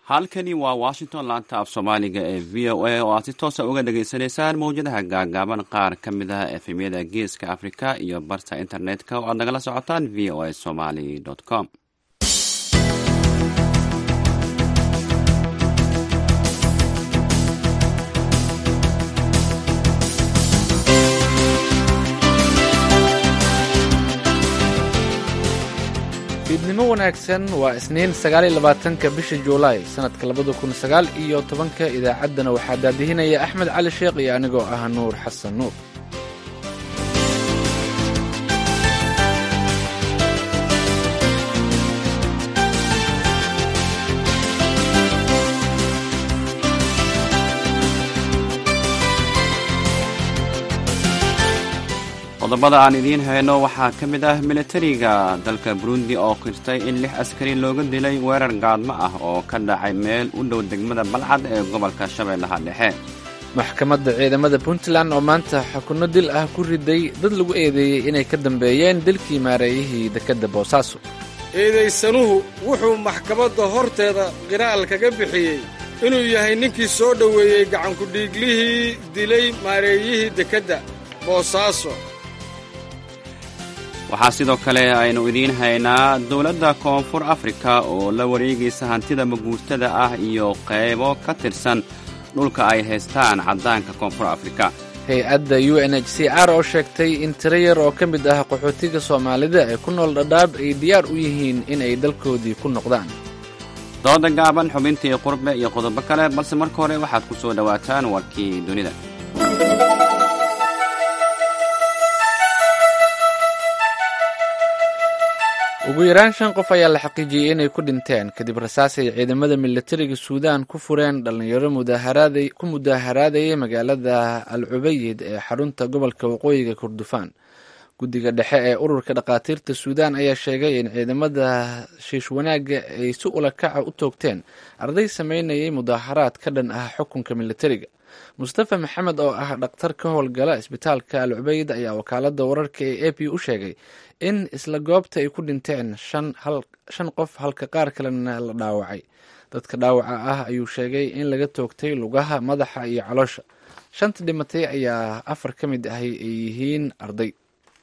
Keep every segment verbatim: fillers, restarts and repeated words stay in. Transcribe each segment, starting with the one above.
halkani waa washington laanta af soomaaliga ee v o a oo aad si toosa uga dhagaysanaysaan mawjadaha gaagaaban qaar ka mid ah efemyada geeska afrika iyo barta internetka oo aad nagala socotaan v o a somaly com. fiidnimo wanaagsan waa isniin sagaal iyo labaatanka bisha juulaay sanadka labada kun sagaal iyo tobanka idaacaddana waxaa daadihinaya axmed cali sheekh iyo anigoo ah nuur xasan nuur. qodobada aan idiin hayno waxaa ka mid ah militariga dalka burundi oo qirtay in lix askari looga dilay weerar gaadmo ah oo ka dhacay meel u dhow degmada balcad ee gobolka shabeellaha dhexe. maxkamadda ciidamada puntland oo maanta xukunno dil ah ku riday dad lagu eedeeyey inay ka dambeeyeen dilkii maareeyihii dekedda boosaaso. eedaysanuhu wuxuu maxkamadda horteeda qiraal kaga bixiyey inuu yahay ninkii soo dhoweeyey gacankudhiiglihii dilay maareeyihii dekedda boosaaso. waxaa sidoo kale aynu idiin haynaa dowladda koonfur afrika oo la wareegaysa hantida maguurtada ah iyo qaybo ka tirsan dhulka ay haystaan caddaanka koonfur afrika. hay-adda u n h c r oo sheegtay in tiro yar oo ka mid ah qaxootiga soomaalida ee ku nool dhadhaab ay diyaar u yihiin inay dalkoodii ku noqdaan. dooda gaaban xubintii qurbe iyo qodobo kale, balse marka hore waxaad ku soo dhowaataan warkii dunida. ugu yaraan shan qof ayaa la xaqiijiyey inay ku dhinteen kadib rasaas ay ciidamada militariga suudaan ku fureen dhallinyaro ku mudaaharaadayay magaalada al cubayid ee xarunta gobolka waqooyiga kordofaan. guddiga dhexe ee ururka dhakhaatiirta suudaan ayaa sheegay in ciidamada shiish wanaagga ay si ula kaca u toogteen arday sameynayay mudaaharaad ka dhan ah xukunka militariga. mustafa maxamed oo ah dhakhtar ka howlgala isbitaalka al cubayd ayaa wakaalada wararka ee a p u sheegay in isla goobta ay ku dhinteen shan qof halka qaar kalena la dhaawacay. dadka dhaawaca ah ayuu sheegay in laga toogtay lugaha, madaxa iyo caloosha. shanta dhimatay ayaa afar ka mid ahi ay yihiin arday.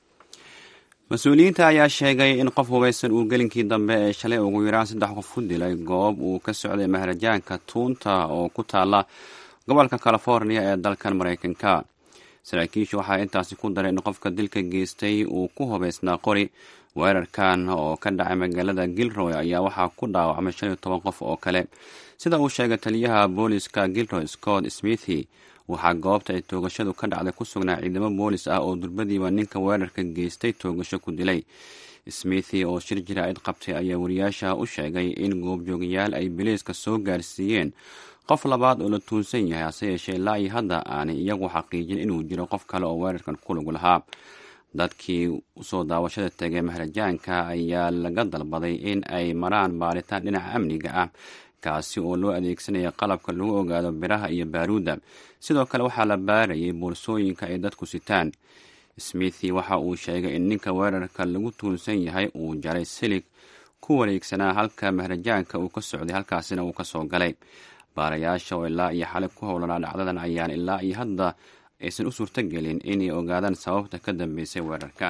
mas-uuliyiinta ayaa sheegay in qof hubaysan uu gelinkii dambe ee shalay ugu yaraan saddex qof ku dilay goob uu ka socday maharajaanka tuunta oo ku taala gobolka california ee dalkan maraykanka. saraakiishu waxaa intaasi ku daray in qofka dilka geystay uu ku hubaysnaa qori. weerarkan oo ka dhacay magaalada gilroy ayaa waxaa ku dhaawacmay shan iyo toban qof oo kale. sida uu sheegay taliyaha booliska gilroy scott smithi, waxaa goobta ay toogashadu ka dhacday ku sugnaa ciidamo boolis ah oo durbadiiba ninka weerarka geystay toogasho ku dilay. smithi oo shir jiraa'id qabtay ayaa wariyaasha u sheegay in goobjoogayaal ay biliiska soo gaarsiiyeen qof labaad oo la tuunsan yahay, hase yeeshee ilaa iyo hadda aanay iyagu xaqiijin inuu jiro qof kale oo weerarkan ku lug lahaa. dadkii usoo daawashada tegay maharajaanka ayaa laga dalbaday in ay maraan baaritaan dhinaca amniga ah, kaasi oo loo adeegsanaya qalabka lagu ogaado biraha iyo baaruudda. sidoo kale waxaa la baarayay boorsooyinka ay dadku sitaan. smithi waxa uu sheegay in ninka weerarka lagu tuunsan yahay uu jaray silig ku wareegsanaa halka maharajaanka uu ka socday, halkaasina uu ka soo galay. baarayaasha oo ilaa iyo xalib ku howlanaa dhacdadan ayaan ilaa iyo hadda aysan u suurtogelin inay ogaadaan sababta ka dambeysay weerarkan.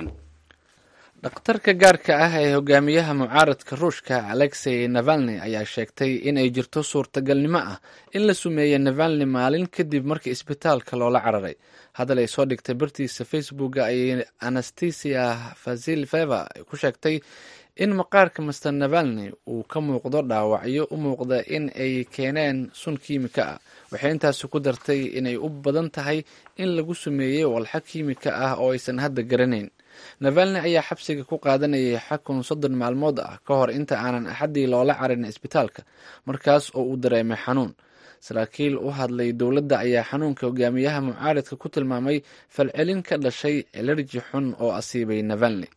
dhakhtarka gaarka ah ee hogaamiyaha mucaaradka ruushka alexey navalni ayaa sheegtay inay jirto suurtagalnimo ah in la sumeeyey navalni maalin kadib markii isbitaalka loola cararay. hadal ay soo dhigtay bartiisa facebooka ayay anastasia vasilfeva ku sheegtay in maqaarka master navalni uu ka muuqdo dhaawacyo u muuqda in ay keeneen sun kiimika ah. waxay intaasi ku dartay inay u badan tahay in lagu sumeeyey walxa kiimika ah oo aysan hadda garanayn. navalni ayaa xabsiga ku qaadanayay xakun soddon maalmood ah ka hor inta aanan axaddii loola carin isbitaalka, markaas oo uu dareemay xanuun. saraakiil u hadlay dowladda ayaa xanuunka hogaamiyaha mucaaradka ku tilmaamay falcelin ka dhashay elerji xun oo asiibay navalni.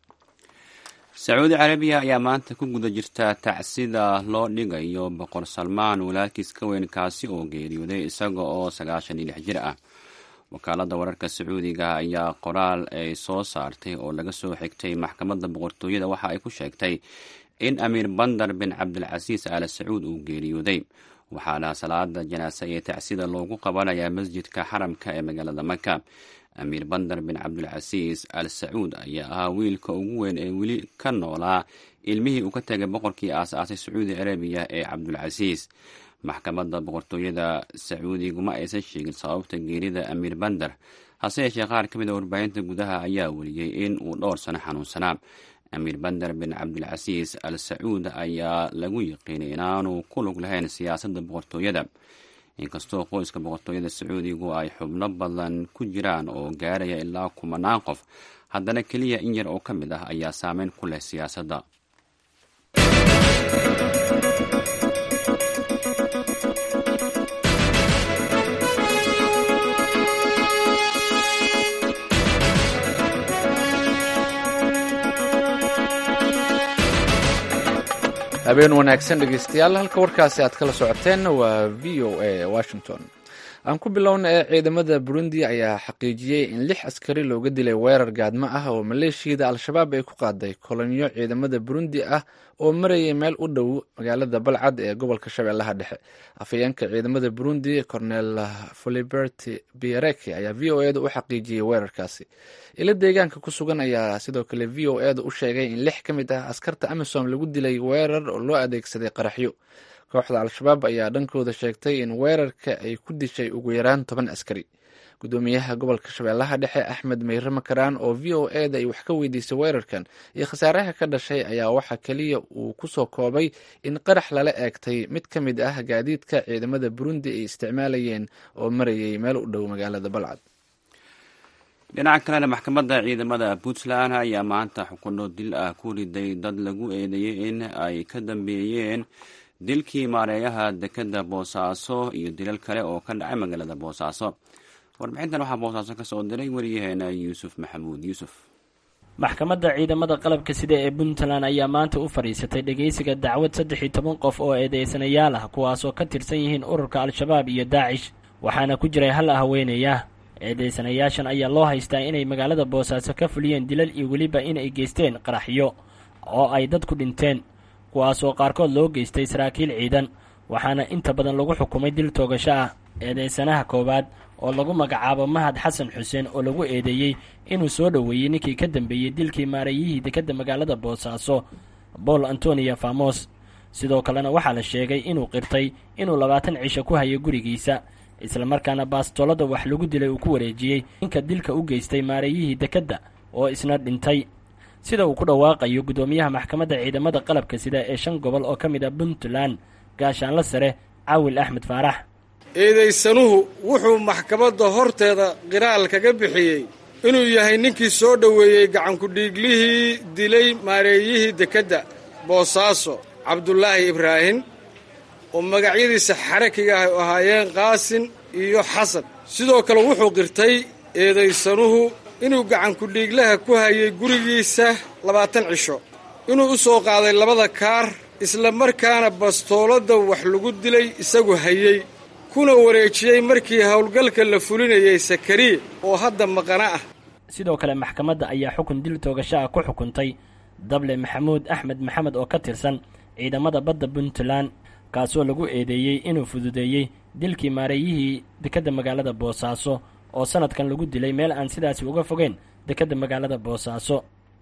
sacuudi carabiya ayaa maanta ku guda jirta tacsida loo dhigayo boqor salmaan walaalkiis ka weyn, kaasi oo geeriyooday isaga oo sagaashan iyo lix jir ah. wakaaladda wararka sacuudiga ayaa qoraal ay soo saartay oo laga soo xigtay maxkamadda boqortooyada waxa ay ku sheegtay in amiir bandar bin cabdilcasiis al sacuud uu geeriyooday. waxaana salaada janaasa iyo tacsida loogu qabanayaa masjidka xaramka ee magaalada maka. amiir bandar bin cabdulcasiis al sacuud ayaa ahaa wiilka ugu weyn ee weli ka noolaa ilmihii uu ka tegay boqorkii aas-aasay sacuudi arabiya ee cabdulcasiis. maxkamadda boqortooyada sacuudigu ma aysan sheegin sababta geerida amiir bandar, hase yeeshee qaar ka mid a warbaahinta gudaha ayaa weliyey in uu dhowr sano xanuunsanaa. amiir bandar bin cabdulcasiis al sacuud ayaa lagu yiqiinay inaanu ku lug lahayn siyaasadda boqortooyada. inkastoo qoyska boqortooyada sacuudigu ay xubno badan ku jiraan oo gaaraya ilaa kumanaan qof, haddana keliya in yar oo ka mid ah ayaa saameyn ku leh siyaasadda. habeen wanaagsan dhegeystayaal, halka warkaasi aad kala socoteen waa v o a washington. aan ku bilowna ee ciidamada burundi ayaa xaqiijiyey in lix askari looga dilay weerar gaadmo ah oo maleeshiyada al-shabaab ay ku qaaday kolonyo ciidamada burundi ah oo marayay meel u dhow magaalada balcad ee gobolka shabeellaha dhexe. afhayeenka ciidamada burundi cornel folibert biereke ayaa v o eda u xaqiijiyey weerarkaasi. ilo deegaanka ku sugan ayaa sidoo kale v o eda u sheegay in lix ka mid ah askarta amisom lagu dilay weerar oo loo adeegsaday qaraxyo. kooxda al-shabaab ayaa dhankooda sheegtay in weerarka ay ku dishay ugu yaraan toban askari. gudoomiyaha gobolka shabeellaha dhexe axmed meyre makaraan oo v o eda ay wax ka weydiisay weerarkan iyo khasaaraha ka dhashay ayaa waxaa keliya uu kusoo koobay in qarax lala eegtay mid ka mid ah gaadiidka ciidamada burundi ay isticmaalayeen oo marayay meel u dhow magaalada balcad. dhinaca kalena maxkamadda ciidamada puntland ayaa maanta xukuno dil ah ku riday dad lagu eedeeyey in ay ka dambeeyeen dilkii maareeyaha dekeda boosaaso iyo dilal kale oo ka dhacay magaalada boosaaso. warbixintan waxaa boosaaso ka soo diray wariyaheena yuusuf maxamuud yuusuf. maxkamadda ciidamada qalabka sida ee puntland ayaa maanta u fadhiisatay dhegeysiga dacwad saddex iyo toban qof oo eedeysanayaal ah kuwaasoo ka tirsan yihiin ururka al-shabaab iyo daacish, waxaana ku jiray hal haweenaya. eedeysanayaashan ayaa loo haystaa inay magaalada boosaaso ka fuliyeen dilal iyo weliba inay geysteen qaraxyo oo ay dadku dhinteen, kuwaasoo qaarkood loo geystay saraakiil ciidan, waxaana inta badan lagu xukumay dil toogasho ah. eedeysanaha koowaad oo lagu magacaabo mahad xasan xuseen oo lagu eedeeyey inuu soo dhoweeyey ninkii ka dambeeyey dilkii maareeyihii dekadda magaalada boosaaso bool antonia famos. sidoo kalena waxaa la sheegay inuu qirtay inuu labaatan cisho ku hayay gurigiisa, islamarkaana baastolada wax lagu dilay uu ku wareejiyey ninka dilka u geystay maareeyihii dekadda oo isna dhintay, sida uu ku dhawaaqayo gudoomiyaha maxkamadda ciidamada qalabka sida ee shan gobol oo ka mid ah puntland gaashaanla sare caawil axmed faarax. eedaysanuhu wuxuu maxkamadda horteeda qiraal kaga bixiyey inuu yahay ninkii soo dhoweeyey gacankudhiiglihii dilay maareeyihii dekedda boosaaso cabdulaahi ibraahim oo magacyadiisa xarakiga ah ahaayeen qaasin iyo xasan. sidoo kale wuxuu qirtay eedaysanuhu inuu gacankudhiiglaha ku hayay gurigiisa labaatan cisho, inuu u soo qaaday labada kaar, isla markaana bastooladda wax lagu dilay isagu hayey, kuna wareejiyey markii howlgalka la fulinayay sakariye oo hadda maqana ah. sidoo kale maxkamadda ayaa xukun dil toogasho ah ku xukuntay dable maxamuud axmed maxamed oo ka tirsan ciidamada badda puntland, kaasoo lagu eedeeyey inuu fududeeyey dilkii maareeyihii dekadda magaalada boosaaso oo sanadkan lagu dilay meel aan sidaasi uga fogeyn dekadda magaalada boosaaso.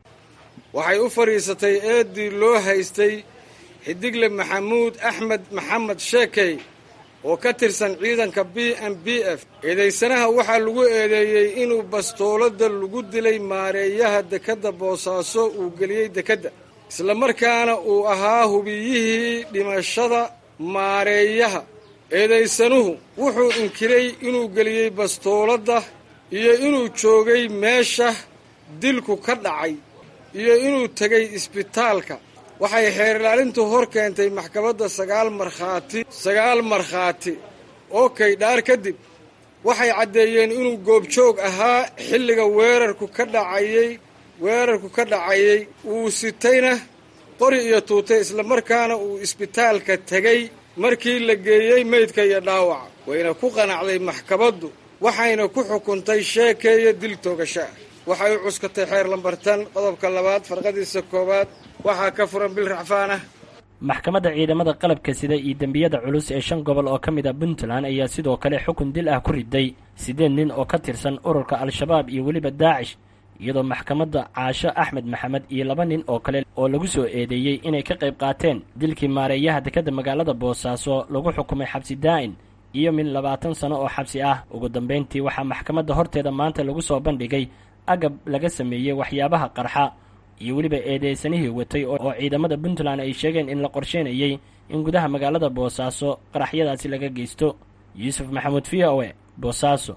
waxay u fadhiisatay eeddii loo haystay xidigle maxamuud axmed maxamed sheekey oo ka tirsan ciidanka b m b f. eedaysanaha waxaa lagu eedeeyey inuu bastooladda lagu dilay maareeyaha dekadda boosaaso uu geliyey dekedda, isla markaana uu ahaa hubiyihii dhimashada maareeyaha. eedaysanuhu wuxuu inkiray inuu geliyey bastooladda iyo inuu joogay meesha dilku ka dhacay iyo inuu tegay isbitaalka. waxay xeer ilaalintu hor keentay maxkamadda sagaal markhaati sagaal markhaati oo kaydhaar kadib waxay caddeeyeen inuu goobjoog ahaa xilliga weerarku ka dhacayey weerarku ka dhacayey uu sitayna qori iyo tuutay, isla markaana uu isbitaalka tegey markii la geeyey meydka iyo dhaawaca. wayna ku qanacday maxkamaddu, waxayna ku xukuntay sheekeeya dil toogasho ah. waxay u cuskatay xeer lambartan qodobka labaad farqadiisa koowaad waxaa ka furan bil racfaan ah. maxkamadda ciidamada qalabka sida iyo dembiyada culus ee shan gobol oo ka mid a puntland ayaa sidoo kale xukun dil ah ku riday siddeed nin oo ka tirsan ururka al-shabaab iyo weliba daacish iyadoo maxkamadda caasho axmed maxamed iyo laba nin oo kale oo lagu soo eedeeyey inay ka qayb qaateen dilkii maareeyaha dekedda magaalada boosaaso lagu xukumay xabsi daa'in iyo min labaatan sano oo xabsi ah. ugu dambayntii waxaa maxkamadda horteeda maanta lagu soo bandhigay agab laga sameeyey waxyaabaha qarxa iyo weliba eedeysanihii watay oo ciidamada puntland ay sheegeen in la qorsheynayey in gudaha magaalada boosaaso qaraxyadaasi laga geysto. yuusuf maxamuud v o e boosaaso.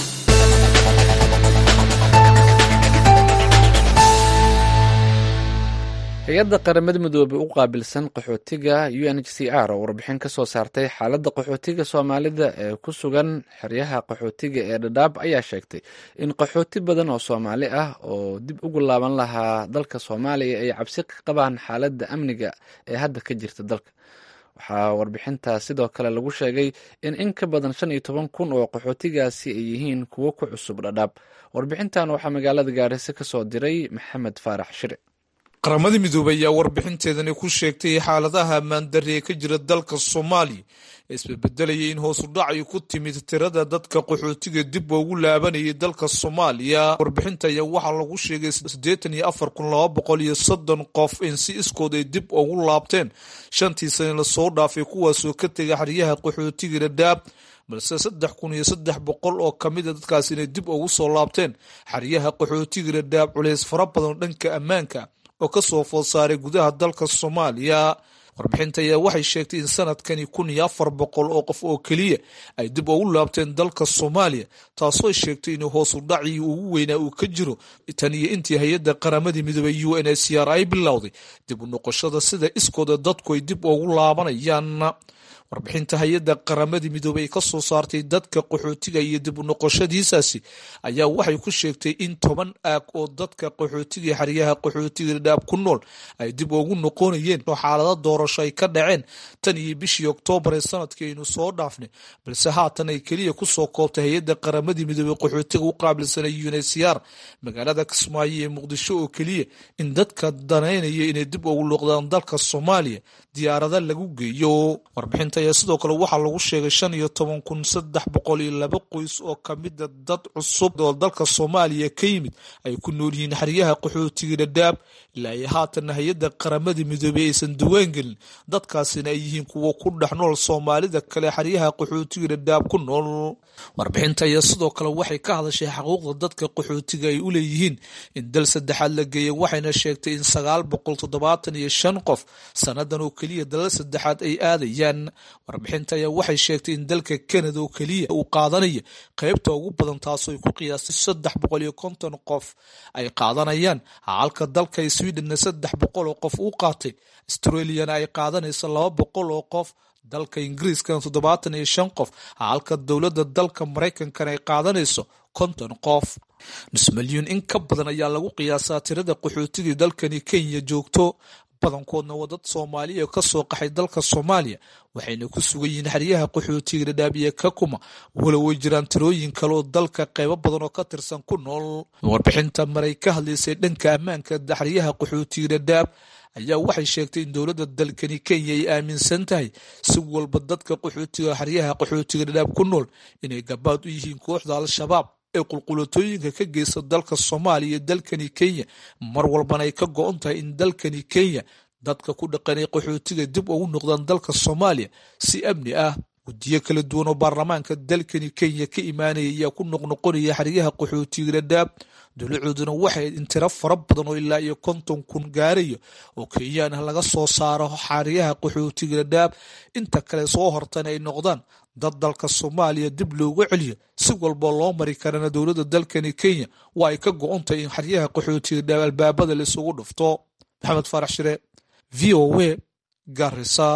hay-adda qaramada midoobey u qaabilsan qaxootiga u n h c r oo warbixin ka soo saartay xaaladda qaxootiga soomaalida ee ku sugan xeryaha qaxootiga ee dhadhaab ayaa sheegtay in qaxooti badan oo soomaali ah oo dib ugu laaban lahaa dalka soomaaliya ay cabsi ka qabaan xaaladda amniga ee hadda ka jirta dalka. waxaa warbixintaas sidoo kale lagu sheegay in in ka badan shan iyo toban kun oo qaxootigaasi ay yihiin kuwo ku cusub dhadhaab. warbixintan waxaa magaalada gaarisa ka soo diray maxamed faarax shire. qaramada midoobey ayaa warbixinteedani ku sheegtay xaaladaha ammaandarri ee ka jira dalka soomaaliya ee isbedbedelayay in hoosu dhac ay ku timid tirada dadka qaxootiga dib ugu laabanayay dalka soomaaliya. warbixinta ayaa waxaa lagu sheegay siddeetan iyo afar kun laba boqol iyo soddon qof in si iskood ay dib ugu laabteen shantii sane lasoo dhaafay kuwaasoo ka tegay xeryaha qaxootiga dhadhaab, balse saddex kun iyo saddex boqol oo ka mid a dadkaas inay dib ugu soo laabteen xeryaha qaxootiga dhadhaab culays fara badan dhanka ammaanka oo ka soo food saaray gudaha dalka soomaaliya. warbixinta ayaa waxay sheegtay in sanadkani kun iyo afar boqol oo qof oo keliya ay dib ugu laabteen dalka soomaaliya, taasoo sheegtay in hoosu dhacii ugu weynaa uu ka jiro tan iyo intii hay-adda qaramadii midoobey u n h c r ay bilowday dib u noqoshada sida iskooda dadku ay dib ugu laabanayaan. warbixinta hay-adda qaramadii midoobey ay ka soo saartay dadka qaxootiga iyo dib u noqoshadiisaasi ayaa waxay ku sheegtay in toban aag oo dadka qaxootiga xeryaha qaxootiga dhadhaab ku nool ay dib ugu noqonayeen oo xaalado doorasho ay ka dhaceen tan iyo bishii oktoobar ee sanadkii aynu soo dhaafnay, balse haatan ay keliya kusoo koobtay hay-adda qaramadii midoobey qaxootiga u qaabilsanay u n h c r magaalada kismaayo ee muqdisho oo keliya in dadka danaynaya inay dib ugu noqdaan dalka soomaaliya diyaarada lagu geeyo. warbixinta ayaa sidoo kale waxaa lagu sheegay shan iyo toban kun saddex boqol iyo laba qoys oo ka mida dad cusub oo dalka soomaaliya ka yimid ay ku nool yihiin xeryaha qaxootiga dhadhaab, ilaa iyo haatanna hay-adda qaramadii midoobey aysan duwaan gelin dadkaasina ay yihiin kuwo ku dhex nool soomaalida kale xeryaha qaxootiga dhadhaab ku nool. warbixinta ayaa sidoo kale waxay ka hadashay xaquuqda dadka qaxootiga ay u leeyihiin in dal saddexaad la geeya, waxayna sheegtay in sagaal boqol toddobaatan iyo shan qof sanadan oo keliya dalal saddexaad ay aadayaan. warbixinta ayaa waxay sheegtay in dalka Canada oo keliya uu qaadanaya qaybta ugu badan, taasoo ay ku qiyaastay saddex boqol iyo konton qof ay qaadanayaan, halka dalka Sweden saddex boqol oo qof uu qaatay, Australia ay qaadanayso laba boqol oo qof, dalka Ingiriiska toddobaatan iyo shan qof, halka dowladda dalka Mareykanka ay qaadanayso konton qof. nus milyuun in ka badan ayaa lagu qiyaasaa tirada qaxootiga dalkani Kenya joogto, badankoodna waa dad Soomaaliya ka soo qaxay dalka Soomaaliya, waxayna ku sugan yihiin xeryaha qaxootiga dhadhaab iyo Kakuma, walow way jiraan tirooyin kale oo dalka qaybo badan oo ka tirsan ku nool. warbixinta maray ka hadlaysay dhanka ammaanka xeryaha qaxootiga dhadhaab ayaa waxay sheegtay in dowladda dalkani Kenya ay aaminsan tahay si walba dadka qaxootiga xeryaha qaxootiga dhadhaab ku nool inay gabaad u yihiin kooxda al-shabaab ee qulqulatooyinka ka geysta dalka Soomaaliya iyo dalkani Kenya, mar walbana ay ka go-on tahay in dalkani Kenya dadka ku dhaqanay qaxootiga dib ugu noqdaan dalka Soomaaliya si amni ah. guddiyo kala duwan oo baarlamaanka dalkani Kenya ka imaanaya ayaa ku noqnoqonaya xeryaha qaxootiga dhadhaab, dowladooduna waxay in tiro fara badan oo ilaa iyo konton kun gaaraya oo Kenyaan ah laga soo saaro xeryaha qaxootiga dhadhaab, inta kale soo hortana ay noqdaan dad dalka Soomaaliya dib loogu celiyo. si walba loo mari karana dowladda dalkani Kenya waa ay ka go-on tahay in xeryaha qaxootiga dhadhaab albaabada la isugu dhufto. maxamed faarax shire, V O A, Garissa.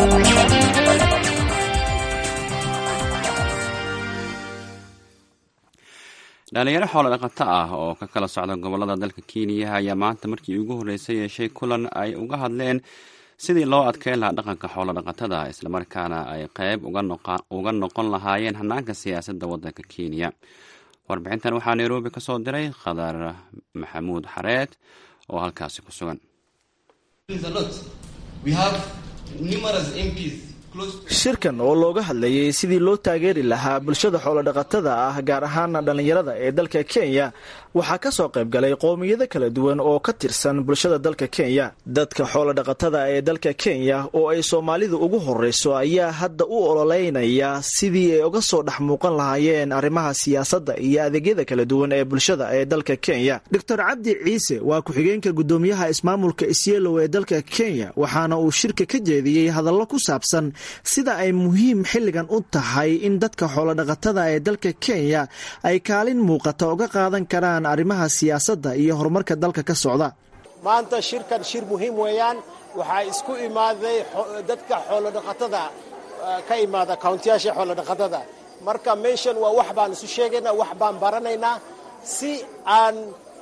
dhalinyaro xoolo dhaqato ah oo ka kala socda gobolada dalka Kenya ayaa maanta markii ugu horeysay yeeshay kulan ay uga hadleen sidii loo adkeyn lahaa dhaqanka xoolo dhaqatada, islamarkaana ay qayb uga noqon lahaayeen hanaanka siyaasadda waddanka Kenya. warbixintan waxaa Nairobi ka soo diray Khadar Maxamuud Xareed oo halkaasi ku sugan. We have numerous M Ps. shirkan oo looga hadlayay sidii loo taageeri lahaa bulshada xoolo-dhaqatada ah gaar ahaan dhallinyarada ee dalka Kenya waxaa ka soo qayb galay qowmiyado kala duwan oo ka tirsan bulshada dalka Kenya. Dadka xoolo-dhaqatada ee dalka Kenya oo ay Soomaalidu ugu horeyso ayaa hadda u ololeynaya sidii ay uga soo dhex muuqan lahaayeen arrimaha siyaasadda iyo adeegyada kala duwan ee bulshada ee dalka Kenya. Doctor Cabdi Ciise waa ku-xigeenka gudoomiyaha ismaamulka Isiolo ee dalka Kenya waxaana uu shirka ka jeediyay hadallo ku saabsan sida ay muhiim xilligan u tahay in dadka xoolo-dhaqatada ee dalka Kenya ay kaalin muuqata uga qaadan karaan arrimaha siyaasadda iyo horumarka dalka ka socda. maanta shirkan shir muhiim weeyaan waxaa isku imaaday dadka xoolo-dhaqatada ka imaada county-yaasha xoolo-dhaqatada marka meeshan waa wax baan isu sheegaynaa wax baan baranaynaa si aan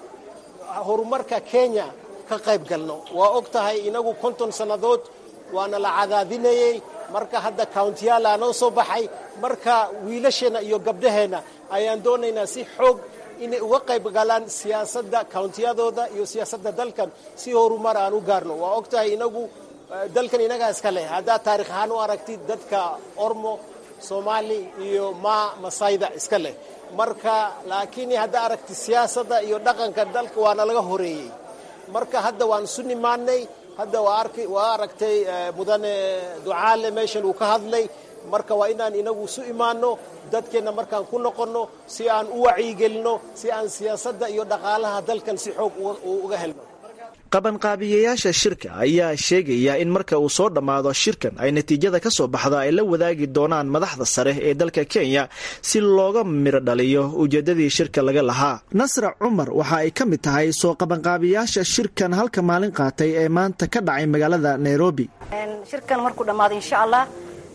horumarka Kenya ka qayb galno. waa og tahay inagu konton sannadood waana la cadaadinayay marka hadda county-yaal aanoo soo baxay marka wiilasheena iyo gabdhaheena ayaan doonaynaa si xoog inay uga qayb galaan siyaasadda countiyadooda iyo siyaasadda dalkan si horumar aan u gaarno. waa og tahay inagu dalkan inagaa iska leh haddaa taarikh ahaan u aragtid dadka Ormo, Soomaali iyo ma Masayda iska leh marka laakiin haddaa aragtid siyaasadda iyo dhaqanka dalka waana laga horeeyey marka hadda waan isu nimaanay hadda waa aragtay mudane Ducaale meeshan uu ka hadlay marka waa inaan inagu isu imaano dadkeena markaan ku noqonno si aan u wacyigelino si aan siyaasadda iyo dhaqaalaha dalkan si xoog uga helno. qabanqaabiyayaasha shirka ayaa sheegaya in marka uu soo dhammaado shirkan ay natiijada ka soo baxda ay la wadaagi doonaan madaxda sare ee dalka Kenya si looga miro dhaliyo ujeedadii shirka laga lahaa. Nasra Cumar waxa ay ka mid tahay soo qabanqaabiyayaasha shirkan halka maalin qaatay ee maanta ka dhacay magaalada Nairobi. shirkan markuu dhammaado insha Allah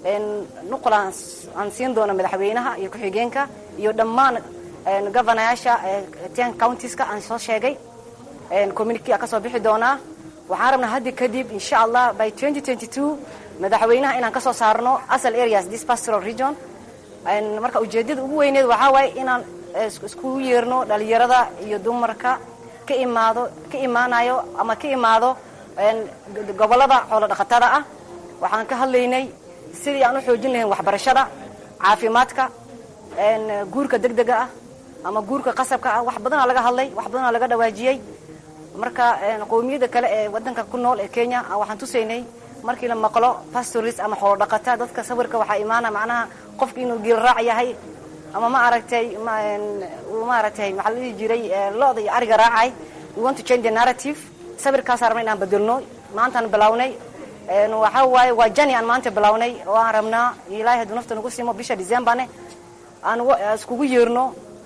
nuqul aan siin doono madaxweynaha iyo ku-xigeenka iyo dhammaan governayaasha ten counties-ka aan soo sheegay community ka soo bixi doona. waxaan rabnaa hadda kadib insha Allah by twenty twenty-two madaxweynaha inaan ka soo saarno asal areas this pastoral region marka ujeedada ugu weyneed waxa waaye inaan isku yeerno dhalinyarada iyo dumarka ka imaado ka imaanayo ama ka imaado gobolada xoolo-dhaqatada ah. waxaan ka hadlaynay sidii aan u xoojin lahayn waxbarashada, caafimaadka, guurka degdega ah ama guurka qasabka ah. wax badan laga hadlay, wax badan laga dhawaajiyay. marka qowmiyada kale ee wadanka ku nool ee Kenya waxaan tusaynay markii la maqlo pastoralist ama xoolo-dhaqata dadka sawirka waxa imaana macnaha qofkii inuu geel raac yahay ama ma aragtay ma ma aragtay waxa la jiray looda iyo ariga raacay. we want to change the narrative. sawirkaas armay inaan bedelno maanta aan bilownay waxa waaye waa jani aan maanta bilownay oo aan rabnaa Ilaahay haduu nafta nagu siimo bisha December aan iskugu yeerno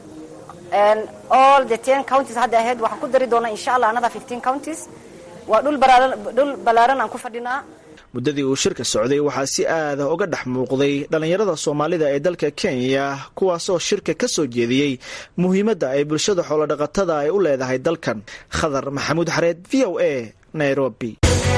and all the ten counties hadda ahead waxaan ku dari doonaa insha Allah another fifteen counties. waa dhul balaaran dhul balaaran aan ku fadhinaa. muddadii uu shirka socday waxaa si aad ah uga dhex muuqday dhalinyarada Soomaalida ee dalka Kenya kuwaasoo shirka ka soo jeediyay muhiimadda ay bulshada xoolo-dhaqatada ay u leedahay dalkan. Khadar Maxamuud Xareed, V O A, Nairobi.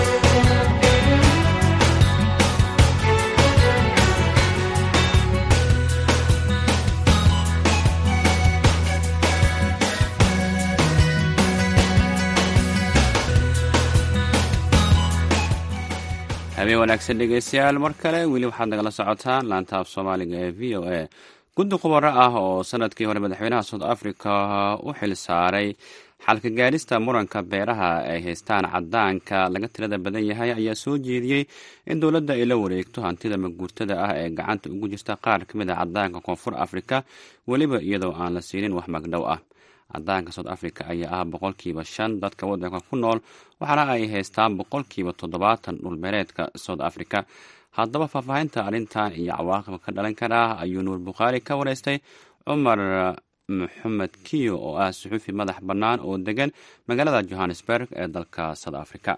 habeen wanaagsan dhegeystayaal mar kale weli waxaad nagala socotaan laanta af soomaaliga ee v o a. guddi khubaro ah oo sanadkii hore madaxweynaha South Africa u xil saaray xalka gaadhista muranka beeraha ay haystaan cadaanka laga tirada badan yahay ayaa soo jeediyey in dowladda ay la wareegto hantida maguurtada ah ee gacanta ugu jirta qaar ka mid ah cadaanka koonfur Afrika weliba iyadoo aan la siinin wax magdhow ah. cadaanka South Africa ayaa ah boqolkiiba shan dadka waddanka ku nool waxaana ay haystaan boqolkiiba toddobaatan dhulbeereedka South Africa. haddaba faahfaahinta arrintan iyo cawaaqibka ka dhalan kara ayuu Nuur Bukhaari ka wareystay Cumar Maxamed Kiyo oo ah suxufi madax bannaan oo degan magaalada Johannesburg ee dalka South Africa.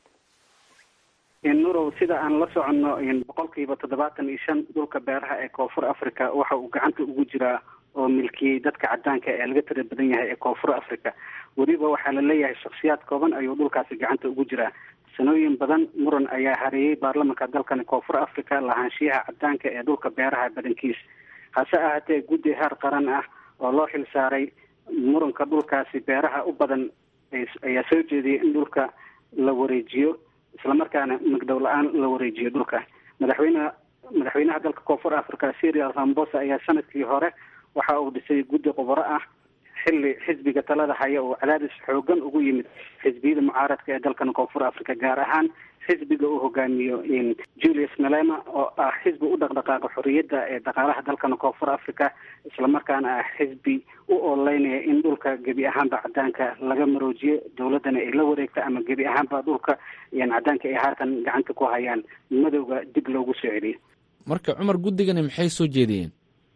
nuurow sida aan la soconno boqolkiiba toddobaatan iyo shan dhulka beeraha ee koonfur Afrika waxa uu gacanta ugu jiraa oo milkiyay dadka cadaanka ee laga tirada badan yahay ee koonfur Afrika. weliba waxaa la leeyahay shakhsiyaad kooban ayuu dhulkaasi gacanta ugu jiraa. sanooyin badan muran ayaa hareeyay baarlamaanka dalkan koonfur Afrika lahaanshiyaha cadaanka ee dhulka beeraha badankiis. hase ahaatee guddi heer qaran ah oo loo xil saaray muranka dhulkaasi beeraha u badan ayaa soo jeediyay in dhulka la wareejiyo islamarkaana magdhow la-aan la wareejiyo dhulka. madaxweynaha madaxweynaha dalka koonfur africa Cyril Ramaphosa ayaa sanadkii hore waxa uu dhisay guddi khubaro ah xilli xisbiga talada haya oo cadaadis xoogan ugu yimid xisbiyada mucaaradka ee dalkan koonfur africa, gaar ahaan xisbiga uu hogaamiyo Julius Malema oo ah xisbi u dhaqdhaqaaqa xorriyadda ee dhaqaalaha dalkan koonfur africa, islamarkaana ah xisbi u ololeynaya in dhulka gebi ahaanba cadaanka laga maroojiyo, dowladana ay la wareegta ama gebi ahaanba dhulka cadaanka ay haatan gacanta ku hayaan madowga dib loogu soo celiyo. marka cumar, guddigani maxay soo jeediyeen?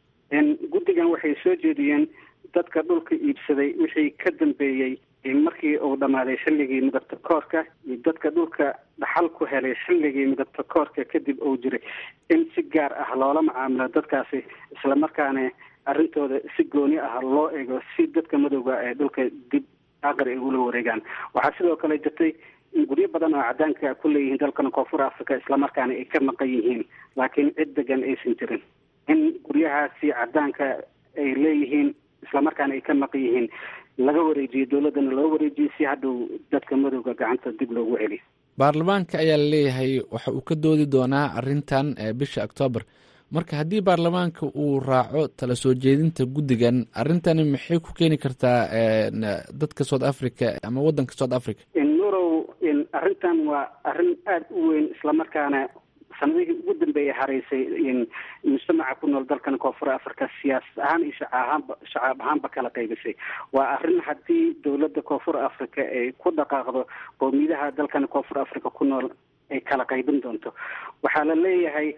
guddigan waxay soo jeediyeen dadka dhulka iibsaday wixii ka dambeeyey markii uu dhammaaday xilligii midabta koorka iyo dadka dhulka dhaxal ku helay xilligii midabta koorka kadib uu jiray in si gaar ah loola macaamilo dadkaasi, islamarkaana arrintooda si gooni ah loo eego si dadka madowga ee dhulka dib aqri ay ula wareegaan. waxaa sidoo kale jirtay in guryo badan oo cadaanka ku leeyihiin dalkan koonfur africa, islamarkaana ay ka maqan yihiin laakiin cid degan aysan jirin, in guryahaasi cadaanka ay leeyihiin islamarkaana ay ka maqan yihiin laga wareejiyo, dowladana loo wareejiyo si hadhow dadka madowga gacanta dib loogu celiyo. baarlamaanka ayaa laleeyahay waxa uu ka doodi doonaa arrintan bisha octoobar. marka haddii baarlamaanka uu raaco tala soo jeedinta guddigan, arrintani maxay ku keeni kartaa dadka South Africa ama wadanka South Africa? nurow arrintan waa arrin aada u weyn, islamarkaana sanadihii ugu dambeeyay haraysay mujtamaca ku nool dalkan koonfur africa siyaasad ahaan iyo shacaab shacaab ahaanba kala qaybisay. waa arrin haddii dowladda koonfur africa ay ku dhaqaaqdo qowmiyadaha dalkan koonfur africa ku nool ay kala qaybin doonto. waxaa la leeyahay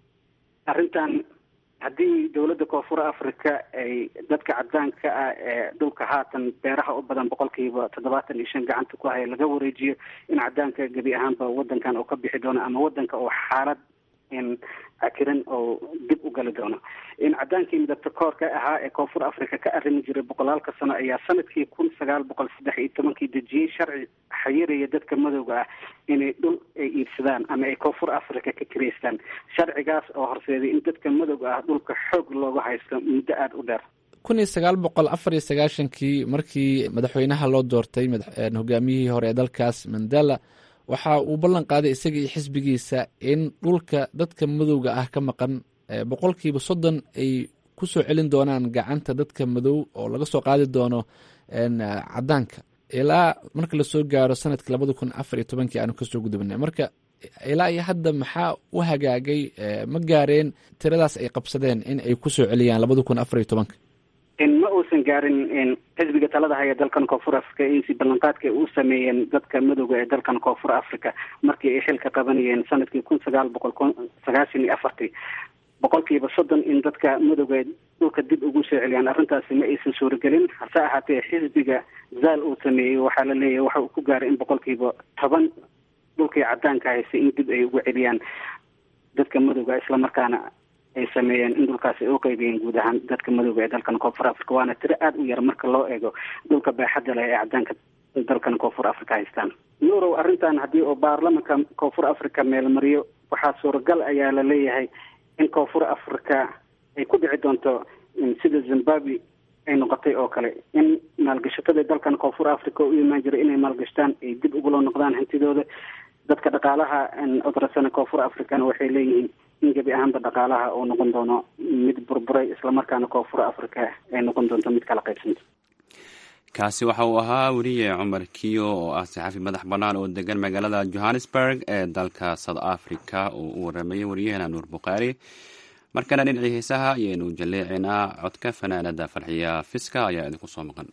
arrintan haddii dowladda koonfur africa ay dadka cadaanka ah ee dhulka haatan beeraha u badan boqolkiiba toddobaatan iyo shan gacanta ku haya laga wareejiyo, in cadaanka gebi ahaanba wadankan uu ka bixi doono ama wadanka oo xaalad cakiran oo dib u gali doono. in cadaankii midabta koorka ahaa ee koonfur africa ka arrimi jiray boqolaalka sano ayaa sanadkii kun sagaal boqol saddex iyo tobankii dejiyey sharci xayiraya dadka madowga ah inay dhul ay iibsadaan ama ay koonfur africa ka kireystaan. sharcigaas oo horseeday in dadka madowga ah dhulka xoog looga haysto muddo aada u dheer. kun iyo sagaal boqol afar iyo sagaashankii markii madaxweynaha loo doortay hogaamiyihii hore ee dalkaas Mandela, waxa uu ballan qaaday isaga iyo xisbigiisa in dhulka dadka madowga ah ka maqan boqolkiiba soddon ay ku soo celin doonaan gacanta dadka madow oo laga soo qaadi doono cadaanka ilaa marka lasoo gaaro sanadkii labada kun afar iyo tobankii aanu kasoo gudubnay. marka ilaa iyo hadda maxaa u hagaagay? ma gaareen tiradaas ay qabsadeen in ay ku soo celiyaan labada kun afar iyo tobanka? ma uusan gaarin xisbiga talada haya dalkan koonfur africa insi ballanqaadka u sameeyeen dadka madowga ee dalkan koonfur africa markii ay xilka qabanayeen sanadkii kun sagaal boqol sagaashan iyo afartii boqolkiiba soddon in dadka madowga ee dhulka dib ugu soo celiyaan. arrintaasi ma aysan suuragelin, hase ahaatee xisbiga zaal uu sameeyey waxaa la leeyahay waxa uu ku gaaray in boqolkiiba toban dhulkii cadaanka haysay in dib ay ugu celiyaan dadka madowga, islamarkaana ay sameeyeen in dhulkaasi ay u qaybiyeen guud ahaan dadka madowga ee dalkan koonfur africa, waana tiro aada u yar marka loo eego dhulka baaxadda leh ee cadaanka dalkan koonfur africa haystaan. nuurow, arrintan haddii oo baarlamanka koonfur africa meelmariyo waxaa suuragal ayaa la leeyahay in koonfur africa ay ku dhici doonto sida Zimbabwe ay noqotay oo kale, in maalgashatada dalkan koonfur africa u imaan jiray inay maalgashtaan ay dib ugula noqdaan hantidooda. dadka dhaqaalaha odrasana koonfur africana waxay leeyihiin in gebi ahaanba dhaqaalaha uu noqon doono mid burburay, islamarkaana koonfur africa ay noqon doonto mid kala qaybsanta. kaasi waxa uu ahaa weriye cumar kiyo oo ah saxafi madax bannaan oo degan magaalada Johannesburg ee dalka South Africa oo u waramayay wariyahana Nuur Buqaari. markana dhinacii heesaha ayaynu jaleecinaa codka fanaanada Farxiya Fiska ayaa idinku soo maqan.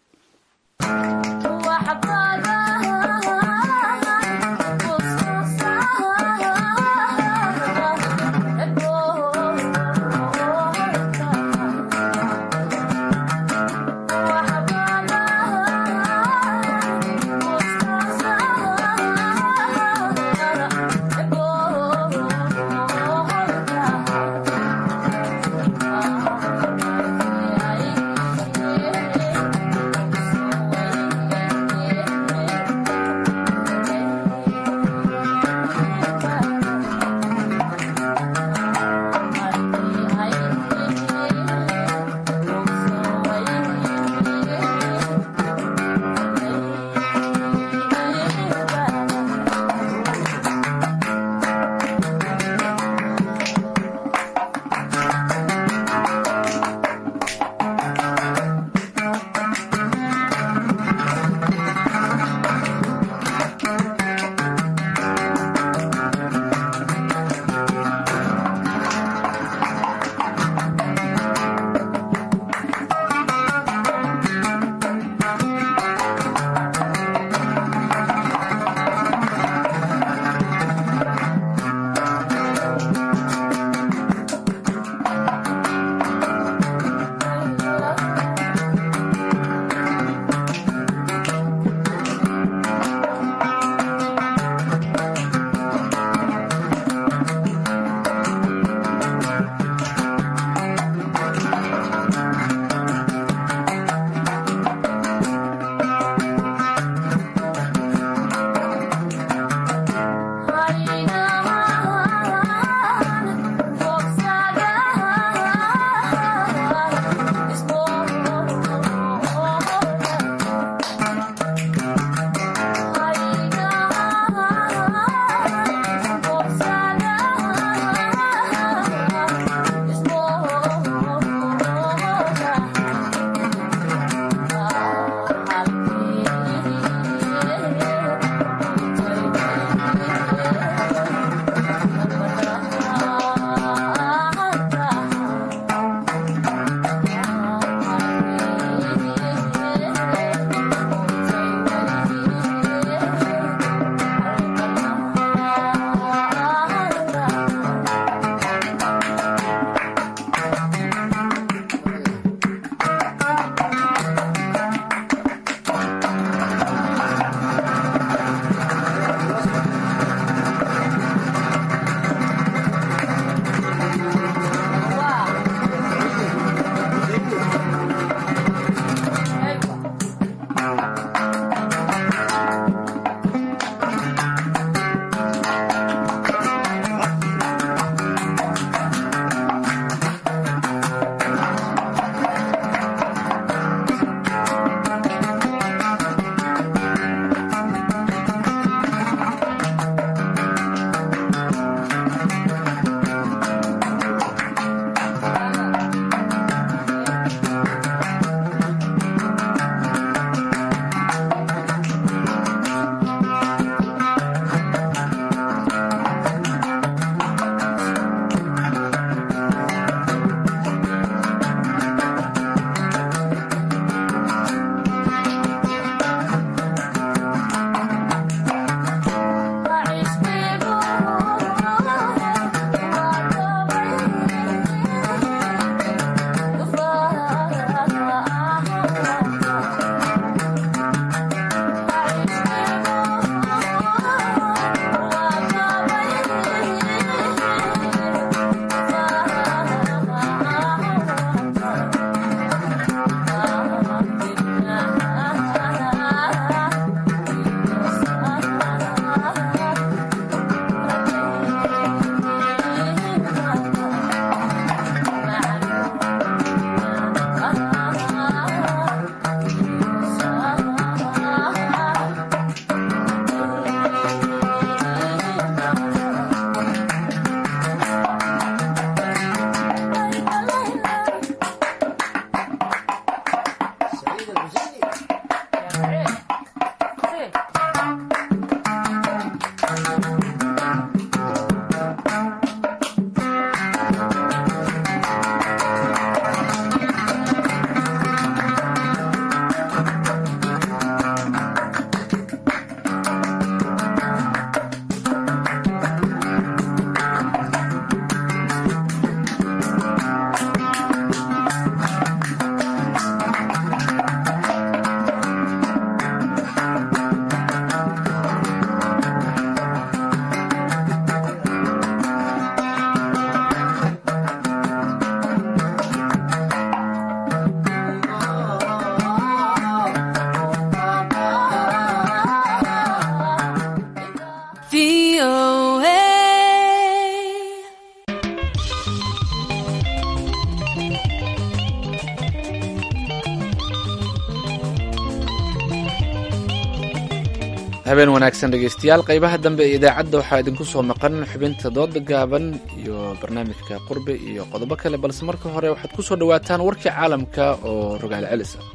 habeen wanaagsan dhegaystayaal, qaybaha dambe ee idaacadda waxaa idinku soo maqan xubinta dooda gaaban iyo barnaamijka qurbe iyo qodobo kale, balse marka hore waxaad ku soo dhawaataan warkii caalamka oo rogaal celis ah.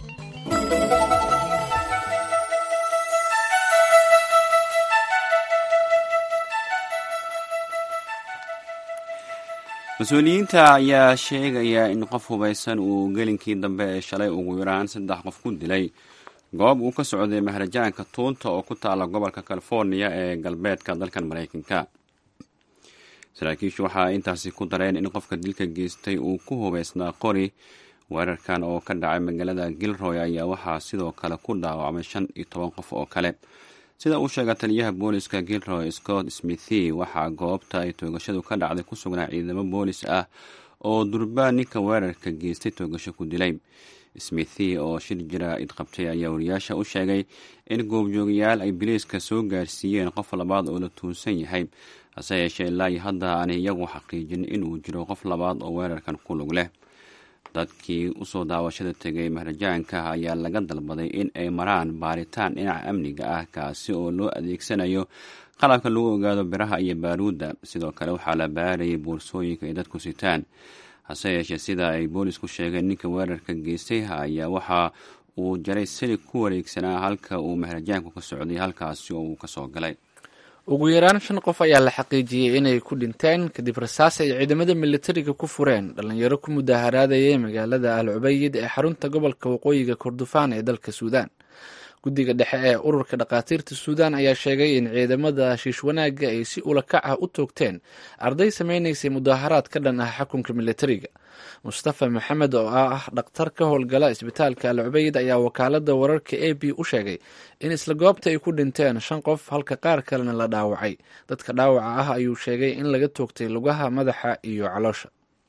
mas-uuliyiinta ayaa sheegaya in qof hubaysan uu gelinkii dambe ee shalay ugu yaraan saddex qof ku dilay goob uu ka socday maharajaanka tuunta oo ku taala gobolka california ee galbeedka dalkan maraykanka. saraakiishu waxaa intaasi ku dareen in qofka dilka geystay uu ku hubaysnaa qori. weerarkan oo ka dhacay magaalada gilroy ayaa waxaa sidoo kale ku dhaawacmay shan iyo toban qof oo kale. sida uu sheegay taliyaha booliska gilroy Scott Smithy, waxaa goobta ay toogashadu ka dhacday ku sugnaa ciidamo boolis ah oo durbaan ninka weerarka geystay toogasho ku dilay. Smithy oo shir jira id qabtay ayaa wariyaasha u sheegay in goobjoogayaal ay biliiska soo gaarsiiyeen qof labaad oo la tuunsan yahay, hase yeeshee ilaa iyo hadda aanay iyagu xaqiijin inuu jiro qof labaad oo weerarkan ku lug leh. dadkii usoo daawashada tegay maharajaanka ayaa laga dalbaday in ay maraan baaritaan dhinaca amniga ah, kaasi oo loo adeegsanayo qalabka lagu ogaado biraha iyo baaruudda. sidoo kale waxaa la baarayay boorsooyinka ay dadku sitaan, hase yeeshee sida ay boolisku sheegeen ninka weerarka geystay ayaa waxa uu jaray silig ku wareegsanaa halka uu maharajaanku ka socday, halkaasi oo uu kasoo galay. ugu yaraan shan qof ayaa la xaqiijiyey inay ku dhinteen kadib rasaas ay ciidamada militariga ku fureen dhalinyaro ku mudaharaadayay magaalada al cubayid ee xarunta gobolka waqooyiga kordofaan ee dalka suudaan. guddiga dhexe ee ururka dhakhaatiirta suudaan ayaa sheegay in ciidamada shiish wanaagga ay si ulakac ah u toogteen arday sameynaysay mudaharaad ka dhan ah xukunka militariga. mustafa maxamed oo ah dhakhtar ka howlgala isbitaalka al cubayd ayaa wakaalada wararka a b u sheegay in isla goobta ay ku dhinteen shan qof halka qaar kalena la dhaawacay. dadka dhaawaca ah ayuu sheegay in laga toogtay lugaha, madaxa iyo caloosha.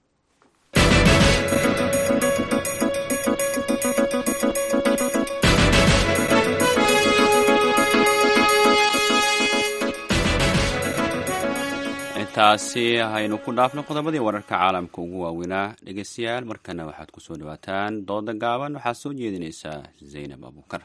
taasi haynu ku dhaafno qodobadii wararka caalamka ugu waaweynaa. dhegeystayaal, markana waxaad ku soo dhawaataan dooda gaaban. waxaa soo jeedinaysaa zaynab abuukar.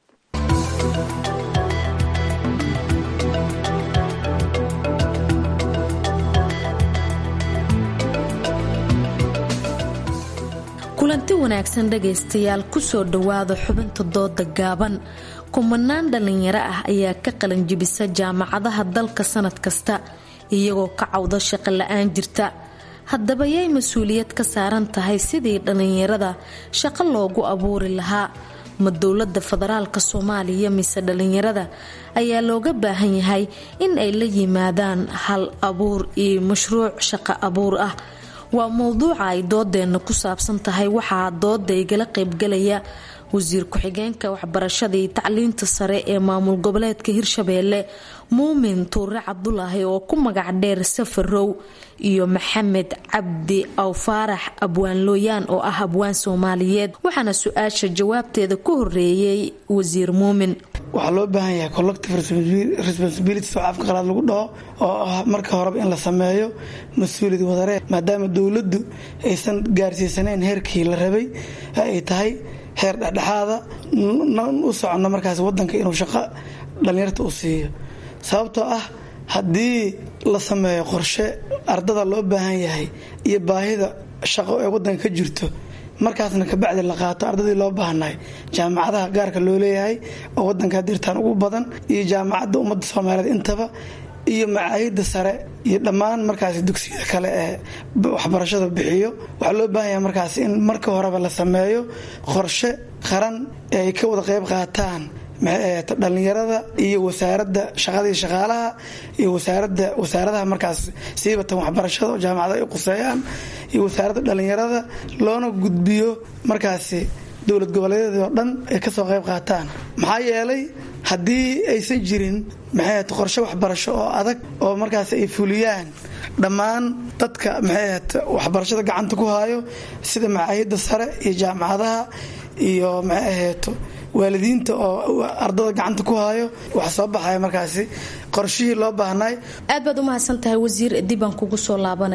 kulanti wanaagsan dhegaystayaal, kusoo dhowaada xubinta dooda gaaban. kumanaan dhalinyaro ah ayaa ka qalin jebisa jaamacadaha dalka sanad kasta iyagoo ka cawda shaqo la-aan jirta. haddaba yay mas-uuliyad ka saaran tahay sidii dhalinyarada shaqo loogu abuuri lahaa? ma dowladda federaalka soomaaliya mise dhalinyarada ayaa looga baahan yahay in ay la yimaadaan hal abuur iyo mashruuc shaqo abuur ah? waa mowduuca ay doodeenna ku saabsan tahay. waxaa dooda igala qaybgalaya wasiir ku-xigeenka waxbarashada iyo tacliinta sare ee maamul goboleedka hirshabeelle muumin tuure cabdulaahi oo ku magac dheer safarow, iyo maxamed cabdi awfaarax abwaan looyaan oo ah abwaan soomaaliyeed. waxaana su-aasha jawaabteeda ku horeeyey wasiir muumin. waxaa loo baahan yahay collective responsibility oo afka qalaad lagu dhaho, oo ah marka horeba in la sameeyo mas-uuliyad wadareed, maadaama dowladdu aysan gaarsiisanayn heerkii la rabay, ay tahay heer dhexdhexaada u socono markaas wadanka inuu shaqo dhalinyarta u siiyo. sababtoo ah haddii la sameeyo qorshe ardada loo baahan yahay iyo baahida shaqo ee wadanka ka jirto, markaasna kabacdi la qaato ardadii loo baahnaay jaamacadaha gaarka loo leeyahay oo wadanka dirtaan ugu badan, iyo jaamacadda ummadda soomaaliyeed intaba, iyo macaahidda sare iyo dhammaan markaas dugsiyada kale ee waxbarashada bixiyo. waxaa loo baahan yahay markaas in marka horeba la sameeyo qorshe qaran ee ay ka wada qayb qaataan dhalinyarada iyo wasaaradda shaqadii shaqaalaha iyo wasaaradda wasaaradaha markaas siibatan waxbarashada oo jaamacada ay quseeyaan, iyo wasaaradda dhalinyarada, loona gudbiyo markaasi dowlad goboleedyada oo dhan ay kasoo qayb qaataan. maxaa yeelay haddii aysan jirin maxay ahayd qorshe waxbarasho oo adag oo markaas ay fuliyaan dhammaan dadka maxay ahayd waxbarashada gacanta ku hayo sida macaahidda sare iyo jaamacadaha iyo maxay ahayd waalidiinta oo ardada gacanta ku hayo, waxa soo baxaya markaasi qorshihii loo baahnay. aad baad u mahadsan tahay wasiir. dib baan kugu soo laabanayaa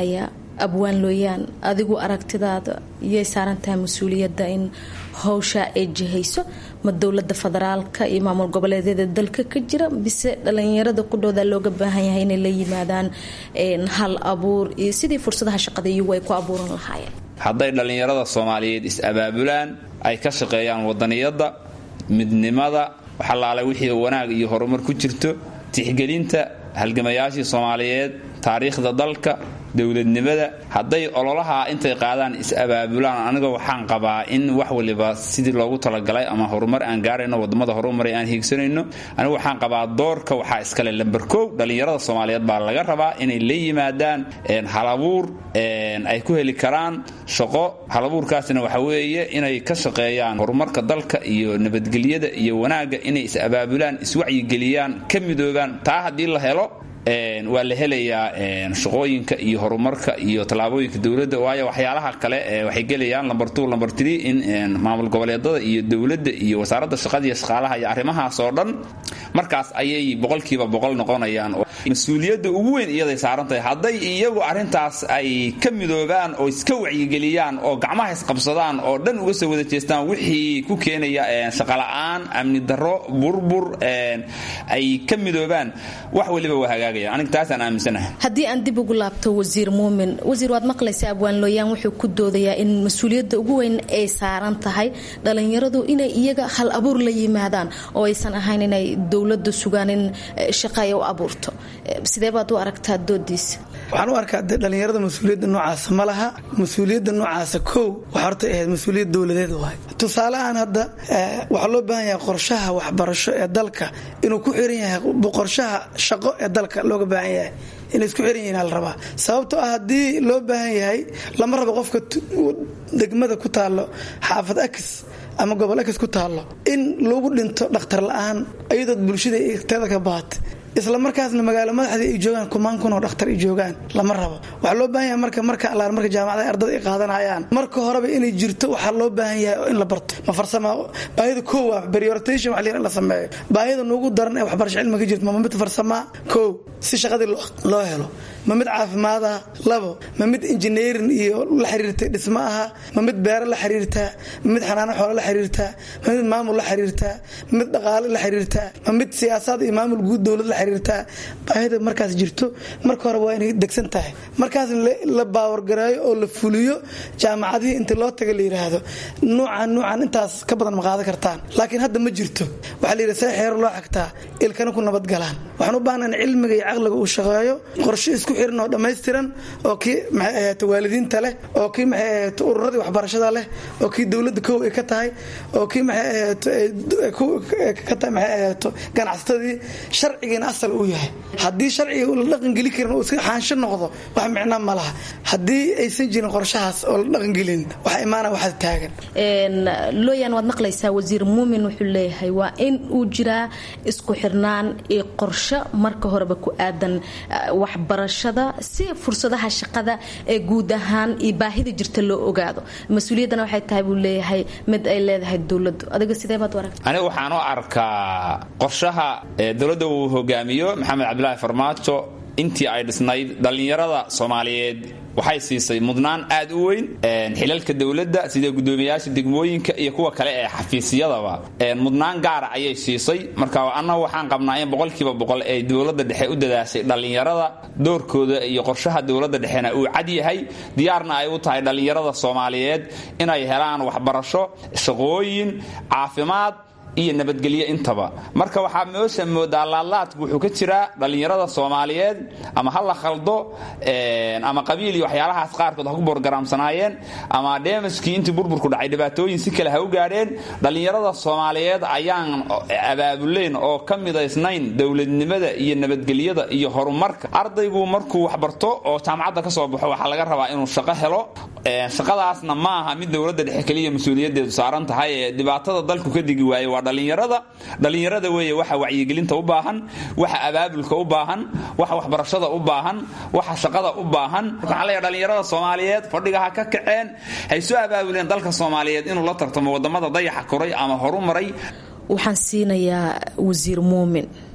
abwaan looyaan adigu aragtidaada iyay saaran tahay mas-uuliyadda in howshaa ay jihayso ma dowlada federaalka iyo maamul goboleedyada dalka ka jira bise dhalinyarada qudhooda looga baahan yahay inay la yimaadaan hal abuur iyo sidii fursadaha shaqada iyagu ay ku abuuran lahaayeen? hadday dhallinyarada soomaaliyeed is-abaabulaan ay ka shaqeeyaan wadaniyadda midnimada waxalaala wixii wanaag iyo horumar ku jirto tixgelinta halgamayaashii soomaaliyeed taariikhda dalka dowladnimada hadday ololaha intay qaadaan is-abaabulaan aniga waxaan qabaa in wax waliba sidii loogu talagalay ama horumar aan gaarayno wadamada horumaray aan hiigsanayno aniga waxaan qabaa doorka waxaa iskale lamber kow dhallinyarada soomaaliyeed baa laga rabaa inay la yimaadaan halabuur ay ku heli karaan shaqo halabuurkaasna waxa weeye inay ka shaqeeyaan horumarka dalka iyo nabadgelyada iyo wanaagga inay is-abaabulaan iswacyigeliyaan ka midoobaan taa haddii la helo waa la helayaa shaqooyinka iyo horumarka iyo tallaabooyinka dowladda waayo waxyaalaha kale waxay gelayaan lamber two lamber three in maamul goboleedada iyo dowladda iyo wasaaradda shaqada iyo shaqaalaha iyo arrimahaas oo dhan markaas ayay boqolkiiba boqol noqonayaan mas-uuliyadda ugu weyn iyaday saaran tahay hadday iyagu arrintaas ay ka midoobaan oo iska wacyigeliyaan oo gacmaha isqabsadaan oo dhan uga soo wada jeestaan wixii ku keenaya shaqola'aan amni darro burbur ay ka midoobaan wax waliba waa hagaagaya aniga taasaan aaminsanahay haddii aan dib ugu laabto wasiir muumin wasiir waad maqlaysaa abwaan looyaan wuxuu ku doodayaa in mas-uuliyadda ugu weyn ay saaran tahay dhalinyaradu inay iyaga hal abuur la yimaadaan oo aysan ahayn inay dowladda sugaan in shaqa ay u abuurto sidee baad u aragtaa doodiisa? waxaan u arkaa dhalinyarada mas-uuliyadda noocaasa ma laha mas-uuliyadda noocaasa kow waxa horta ahayd mas-uuliyad dowladeed waay tusaaleahaan hadda waxaa loo baahan yahay qorshaha waxbarasho ee dalka inuu ku xiran yahay qorshaha shaqo ee dalka looga baahan yahay inay isku xiran yihiin la rabaa sababtoo ah haddii loo baahan yahay lama rabo qofka degmada ku taalo xaafad akis ama gobol akis ku taalo in lagu dhinto dhakhtar la-aan iyadoo bulshada teeda ka bahat isla markaasna magaalo madaxda ay joogaan kumaan kun oo dhakhtar ay joogaan lama rabo waxaa loo baahan yahay marka marka allaar marka jaamacada ardada ay qaadanayaan marka horeba inay jirto waxaa loo baahan yahay in la barto ma farsama baahida koow waa prioritation wax la sameeyo baahida noogu daran ee waxbarasho cilmiga jirto ma mid farsama koow si shaqadii loo helo ma mid caafimaada labo ma mid engineering iyo la xiriirta dhismo aha ma mid beero la xiriirta ma mid xanaano xoolo la xiriirta ma mid maamul la xiriirta ma mid dhaqaale la xiriirta ma mid siyaasad iyo maamul guud dowlad la xiriirta baahida markaas jirto marka hore waa inay degsan tahay markaas la baawar gareeyo oo la fuliyo jaamacadihii inta loo taga la yiraahdo noocan noocan intaas ka badan ma qaadan kartaan laakiin hadda ma jirto waxa la yiraahdaa xeer loo xigtaa ilkana ku nabad galaan waxaan u baahanahay cilmiga iyo aqliga uu shaqeeyo qorshe isku xiran oo dhameystiran oo kii maxay ahayd waalidiinta leh oo kii maxay ahayd ururadii waxbarashada leh oo kii dawladda koow ay ka tahay oo kii maxay ahayd ka tahay maxay ahayd ganacsatadii sharcigiina asal uu yahay haddii sharciga uu la dhaqan geli karin oo iska xaansho noqdo wax micno ma laha haddii aysan jirin qorshahaas oo la dhaqan gelin waxa imaana waxa taagan een looyan waad maqlaysaa wasiir muumin wuxuu leeyahay waa in uu jiraa isku xirnaan ee qorshe marka horeba ku aadan waxbarashada si fursadaha shaqada ee guud ahaan iyo baahida jirta loo ogaado mas'uuliyadana waxay tahay buu leeyahay mid ay leedahay dawladdu adiga sidee baad u aragtaa aniga waxaan u arkaa qorshaha dawladda uu hogaamiyo maxamed cabdilaahi farmaajo intii ay dhisnayd dhalinyarada Soomaaliyeed waxay siisay mudnaan aad u weyn xilalka dawladda sida gudoomiyaasha degmooyinka iyo kuwa kale ee xafiisyadaba mudnaan gaar ah ayay siisay marka annagu waxaan qabnaa in boqolkiiba boqol ee dawladda dhexe u dadaashay dhalinyarada doorkooda iyo qorshaha dawladda dhexena uu cad yahay diyaarna ay u tahay dhalinyarada Soomaaliyeed inay helaan waxbarasho shaqooyin caafimaad iyo nabadgelyo intaba marka waxa meesha moodaa laalaad wuxuu ka jiraa dhalinyarada Soomaaliyeed ama hal la khaldo ee ama qabiil iyo waxyaalahaas qaarkood ha ku borgaraamsanaayeen ama deemskii intii burburku dhacay dhibaatooyin si kale ha u gaareen dhalinyarada Soomaaliyeed ayaan abaabuleen oo kamidaysnayn dawladnimada iyo nabadgelyada iyo horumarka ardaygu markuu wax barto oo jaamacadda ka soo baxo waxa laga rabaa inuu shaqo helo ee shaqadaasna ma aha mid dawladda dhexe kaliya mas'uuliyadeedu saaran tahay ee dhibaatada dalku ka digi waayay dhalinyarada dhalinyarada weeye waxa wacyigelinta u baahan waxa abaabulka u baahan waxa waxbarashada u baahan waxa shaqada u baahan waxa la dhalinyarada Soomaaliyeed fadhiga ha ka kaceen hay soo abaabuleen dalka Soomaaliyeed inuu la tartamo wadamada dayaxa koray ama horumaray waxaan siinayaa wasiir muumin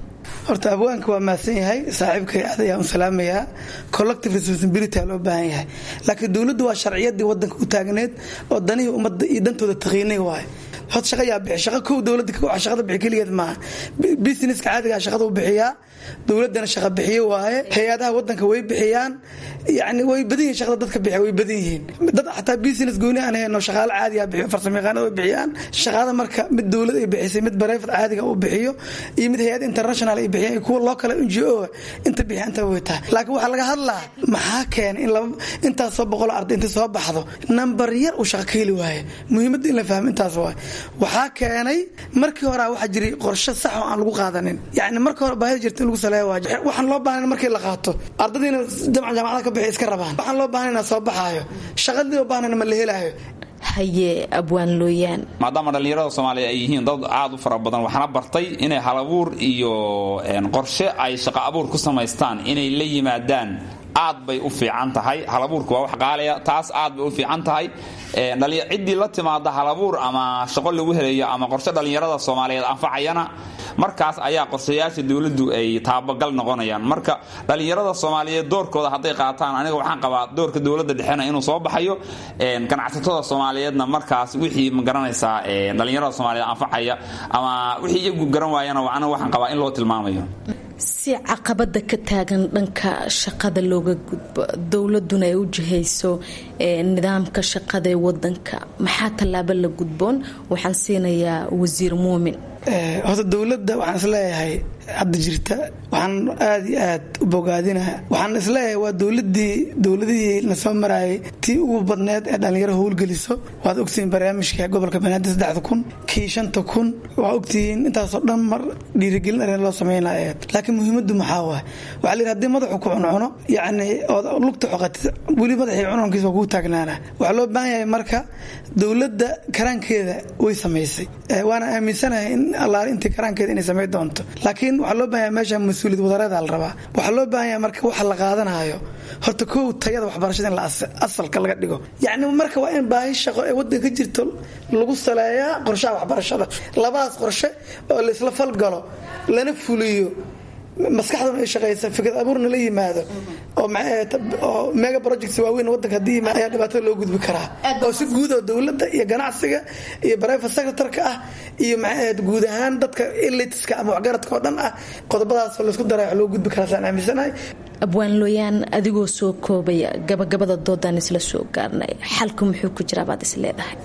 horta abwaanka waa mahadsan yahay saaxiibkay aad ayaan u salaamayaa collective responsibility loo baahan yahay laakiin dowladdu waa sharciyadii wadanka u taagneed oo danihii ummadda iyo dantooda taqiinay waay hod shaqa yaa bixi shaqa kow dowladda waxa shaqada bixi kaligeed maaha businesska caadiga shaqada u bixiyaa dowladana shaqa bixiyo waaye hay-adaha wadanka way bixiyaan yani way badan yihiin shaqada dadka bixiya way badan yihiin dad xataa business gooni aan hayno shaqaale caadi ah bixiyo farsamo yaqaanada way bixiyaan shaqada marka mid dowlad ay bixisay mid private caadiga uu bixiyo iyo mid hay-ad international ay bixiyaan kuwa local N G O inta bixiyanta way tahay laakiin waxa laga hadlaa maxaa keen in laba intaas soo boqol arday inta soo baxdo number yar uu shaqa ka heli waaye muhiimadda in la fahmo intaas waaye waxaa keenay markii hore waxa jiray qorshe sax oo aan lagu qaadanin yani markii hore baahida jirtay lagu saleeyo waxaan loo baahnaa markii la qaato ardaydiina jaamacada ka bixi iska rabaan waxaan loo baahnaa soo baxaayo shaqadii loo baahnaa ma la helaayo haye abwaan looyaan maadaama dhalinyarada Soomaaliya ay yihiin dad aad u fara badan waxana bartay inay hal abuur iyo qorshe ay shaqo abuur ku samaystaan inay la yimaadaan aad bay u fiican tahay hal abuurku waa wax qaaliya taas aad bay u fiican tahay ee dhalinyarada cidii la timaada hal abuur ama shaqo lagu helayo ama qorshe dhalinyarada Soomaaliyeed anfacayana markaas ayaa qorshayaasha dawladdu ay taabagal noqonayaan marka dhalinyarada Soomaaliyeed doorkooda haday qaataan aniga waxaan qabaa doorka dawladda dhexena inuu soo baxayo ee ganacsatada Soomaaliyeedna markaas wixii ma garanaysaa ee dhalinyarada Soomaaliyeed anfacaya ama wixii iyagu garan waayana waxaan qabaa in loo tilmaamayo si caqabada ka taagan dhanka shaqada looga gudbo dawladuna ay u jihayso nidaamka shaqada ee wadanka maxaa tallaabo la gudboon waxaan siinayaa wasiir Muumin ee hada dawladda waxaan isleeyahay hadda jirta waxaan aad iyo aad u bogaadinahay waxaan isleeyahay waa dawladii dawladii la soo maray tii ugu badneed ee dhalinyaro howlgeliso waad ogtiin barnaamijka gobolka Banaadir saddex kun kii shan kun waa ogtiin intaas oo dhan mar dhiirigelin arrin loo sameeyay laakiin muhiimadu maxaa waa waxa la yiraahdaa madaxu ku cuno yaani oo lugta xoqatay wali madaxii cunonkiisa ugu taagnaana waxa loo baahan yahay marka dawladda karaankeeda way sameysay waana aaminsanahay in Allah intii karaankeeda inay sameey doonto laakiin waxa loo baahan yahay meesha mas'uuliyad wadareed la rabaa waxa loo baahan yahay marka waxa la qaadanayo horta koow tayada waxbarashada in la asalka laga dhigo yaani marka waa in baahi shaqo ee wadanka jirto lagu saleeyaa qorshaha waxbarashada labaas qorshe oo la isla falgalo lana fuliyo maskaxdana ay shaqeysa fikrad abuurna la yimaado oo oo mega projects waaweyn wadanka hadii ma ayaa dhibaato loo gudbi karaa oo si guud oo dawladda iyo ganacsiga iyo private sector-ka ah iyo maxay guud ahaan dadka elitiska ama waxgaradka oo dhan ah qodobadaas la isku daray loo gudbi karaa saan aaminsanahay abwaan looyaan adigoo soo koobaya gabagabada doodan isla soo gaarnay xalku muxuu ku jiraa baad is leedahay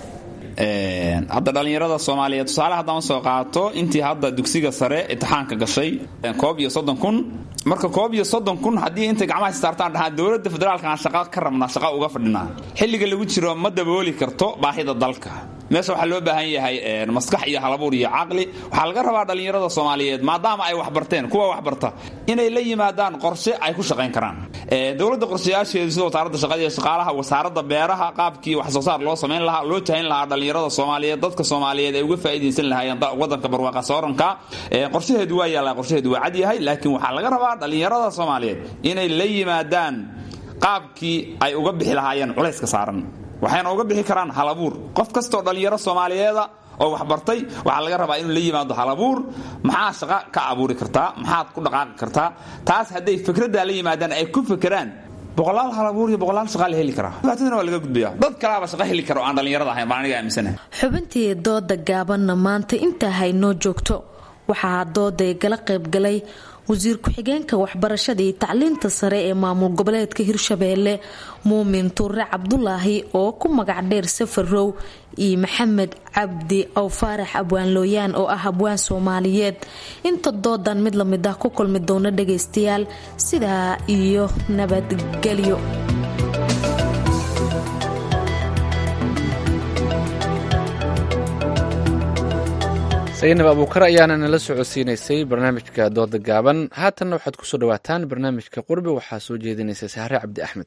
een hadda dhalinyarada Soomaaliyeed tusaale haddaan soo qaato intii hadda dugsiga sare imtixaanka gashay koob iyo soddon kun marka koob iyo soddon kun hadii inta gacmaha saartaan dhaha dawladda federaalka aan shaqo ka rabnaa shaqo uga fadhinaa xilliga lagu jiro ma dabooli karto baahida dalka meesha waxa loo baahan yahay maskax iyo halabuur iyo aqli waxa laga rabaa dhalinyarada Soomaaliyeed maadaama ay wax barteen kuwa wax barta inay la yimaadaan qorshe ay ku shaqeyn karaan ee dawladda qorshayaasheedu sidoo taarada shaqada iyo shaqaalaha wasaaradda beeraha qaabkii wax soo saar loo sameyn lahaa loo tahin lahaa dhalinyarada Soomaaliyeed dadka Soomaaliyeed ay uga faa'iideysan lahaayeen wadanka barwaaqo sooranka ee qorshaheedu waa yaala qorshaheedu waa cad yahay laakiin waxa laga rabaa dhalinyarada Soomaaliyeed inay la yimaadaan qaabkii ay uga bixi lahaayeen culayska saaran waxayna uga bixi karaan hal abuur qof kasto dhalinyaro Soomaaliyeed oo wax bartay waxa laga rabaa inuu la yimaado hal abuur maxaa shaqo ka abuuri kartaa maxaad ku dhaqaaqi kartaa taas haday fikradda la yimaadaan ay ku fikiraan boqolaal hal abuur iyo boqolaal shaqo la heli karaa baatidana waa laga gudbiyaa dad kale ba shaqo heli karo aan dhalinyarada ahayn baan aniga aaminsanahay xubintii dooda gaabanna maanta inta haynoo joogto waxaa dooda gala qayb galay wasiir ku-xigeenka waxbarashada iyo tacliinta sare ee maamul goboleedka Hirshabeelle Muumin Tuure Cabdulaahi oo ku magac dheer Safarow iyo Maxamed Cabdi Aw Faarax abwaan looyaan oo ah abwaan Soomaaliyeed inta doodan mid la mid ah ku kulmi doona dhageystayaal sidaa iyo nabadgelyo saynab abuukar ayaana nala socodsiinaysay barnaamijka dooda gaaban haatanna waxaad ku soo dhawaataan barnaamijka qurbi waxaa soo jeedinaysa Sahre Cabdi Axmed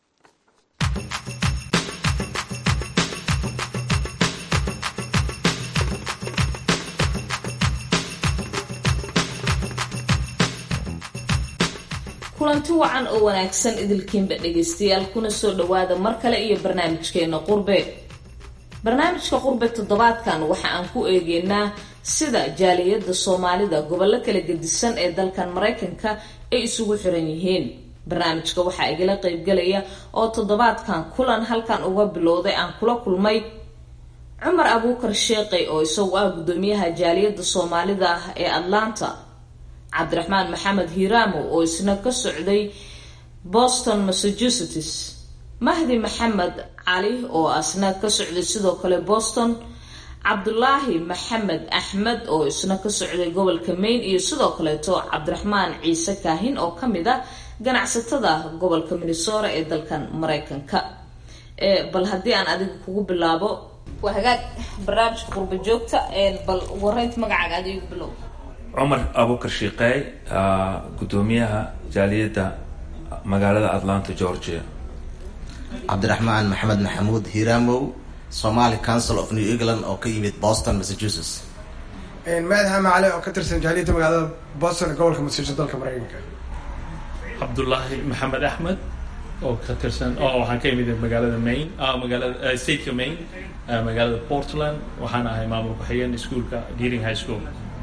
kulanti wacan oo wanaagsan idilkiinba dhegaystayaal kuna soo dhawaada mar kale iyo barnaamijkeena qurbe barnaamijka qurbe toddobaadkan waxa aan ku eegeynaa sida jaaliyada soomaalida gobollo kala gedisan ee dalkan maraykanka ay isugu xiran yihiin. barnaamijka waxaa igala qaybgalaya oo toddobaadkan kulan halkan uga bilowday aan kula kulmay cumar abuukar sheeqay oo isagu ah gudoomiyaha jaaliyada soomaalida ee Atlanta, cabdiraxmaan maxamed hiiraamo oo isna ka socday Boston, Massachusetts, mahdi maxamed cali oo asna ka socday sidoo kale Boston, cabdulaahi maxamed axmed oo isna ka socday gobolka Maine, iyo sidoo kaleeto cabdiraxmaan ciise kaahin oo kamid ah ganacsatada gobolka Minnesota ee dalkan Mareykanka. ee bal haddii aan adiga kugu bilaabo waa hagaag barnaamijka qurba joogta ee bal wareynta magacaaga adiga bilow. cumar abuukar sheeqay, gudoomiyaha jaaliyada magaalada Atlanta, Georgia. cabdiraxmaan maxamed maxamuud hiiraamo, Somali Council of New England oo ka yimid Boston, Massachusetts. maadaha macale oo ka tirsan jaaliyada magaalada Boston ee gobolka Massachusetts dalka Mareykanka. cabdullaahi maxamed axmed oo ka tirsan oo waxaan ka yimid magaalada Maine, ah magaalada stateka Maine, magaalada Portland. waxaan ahay maamul ku-xigeen iskuulka Deering High School.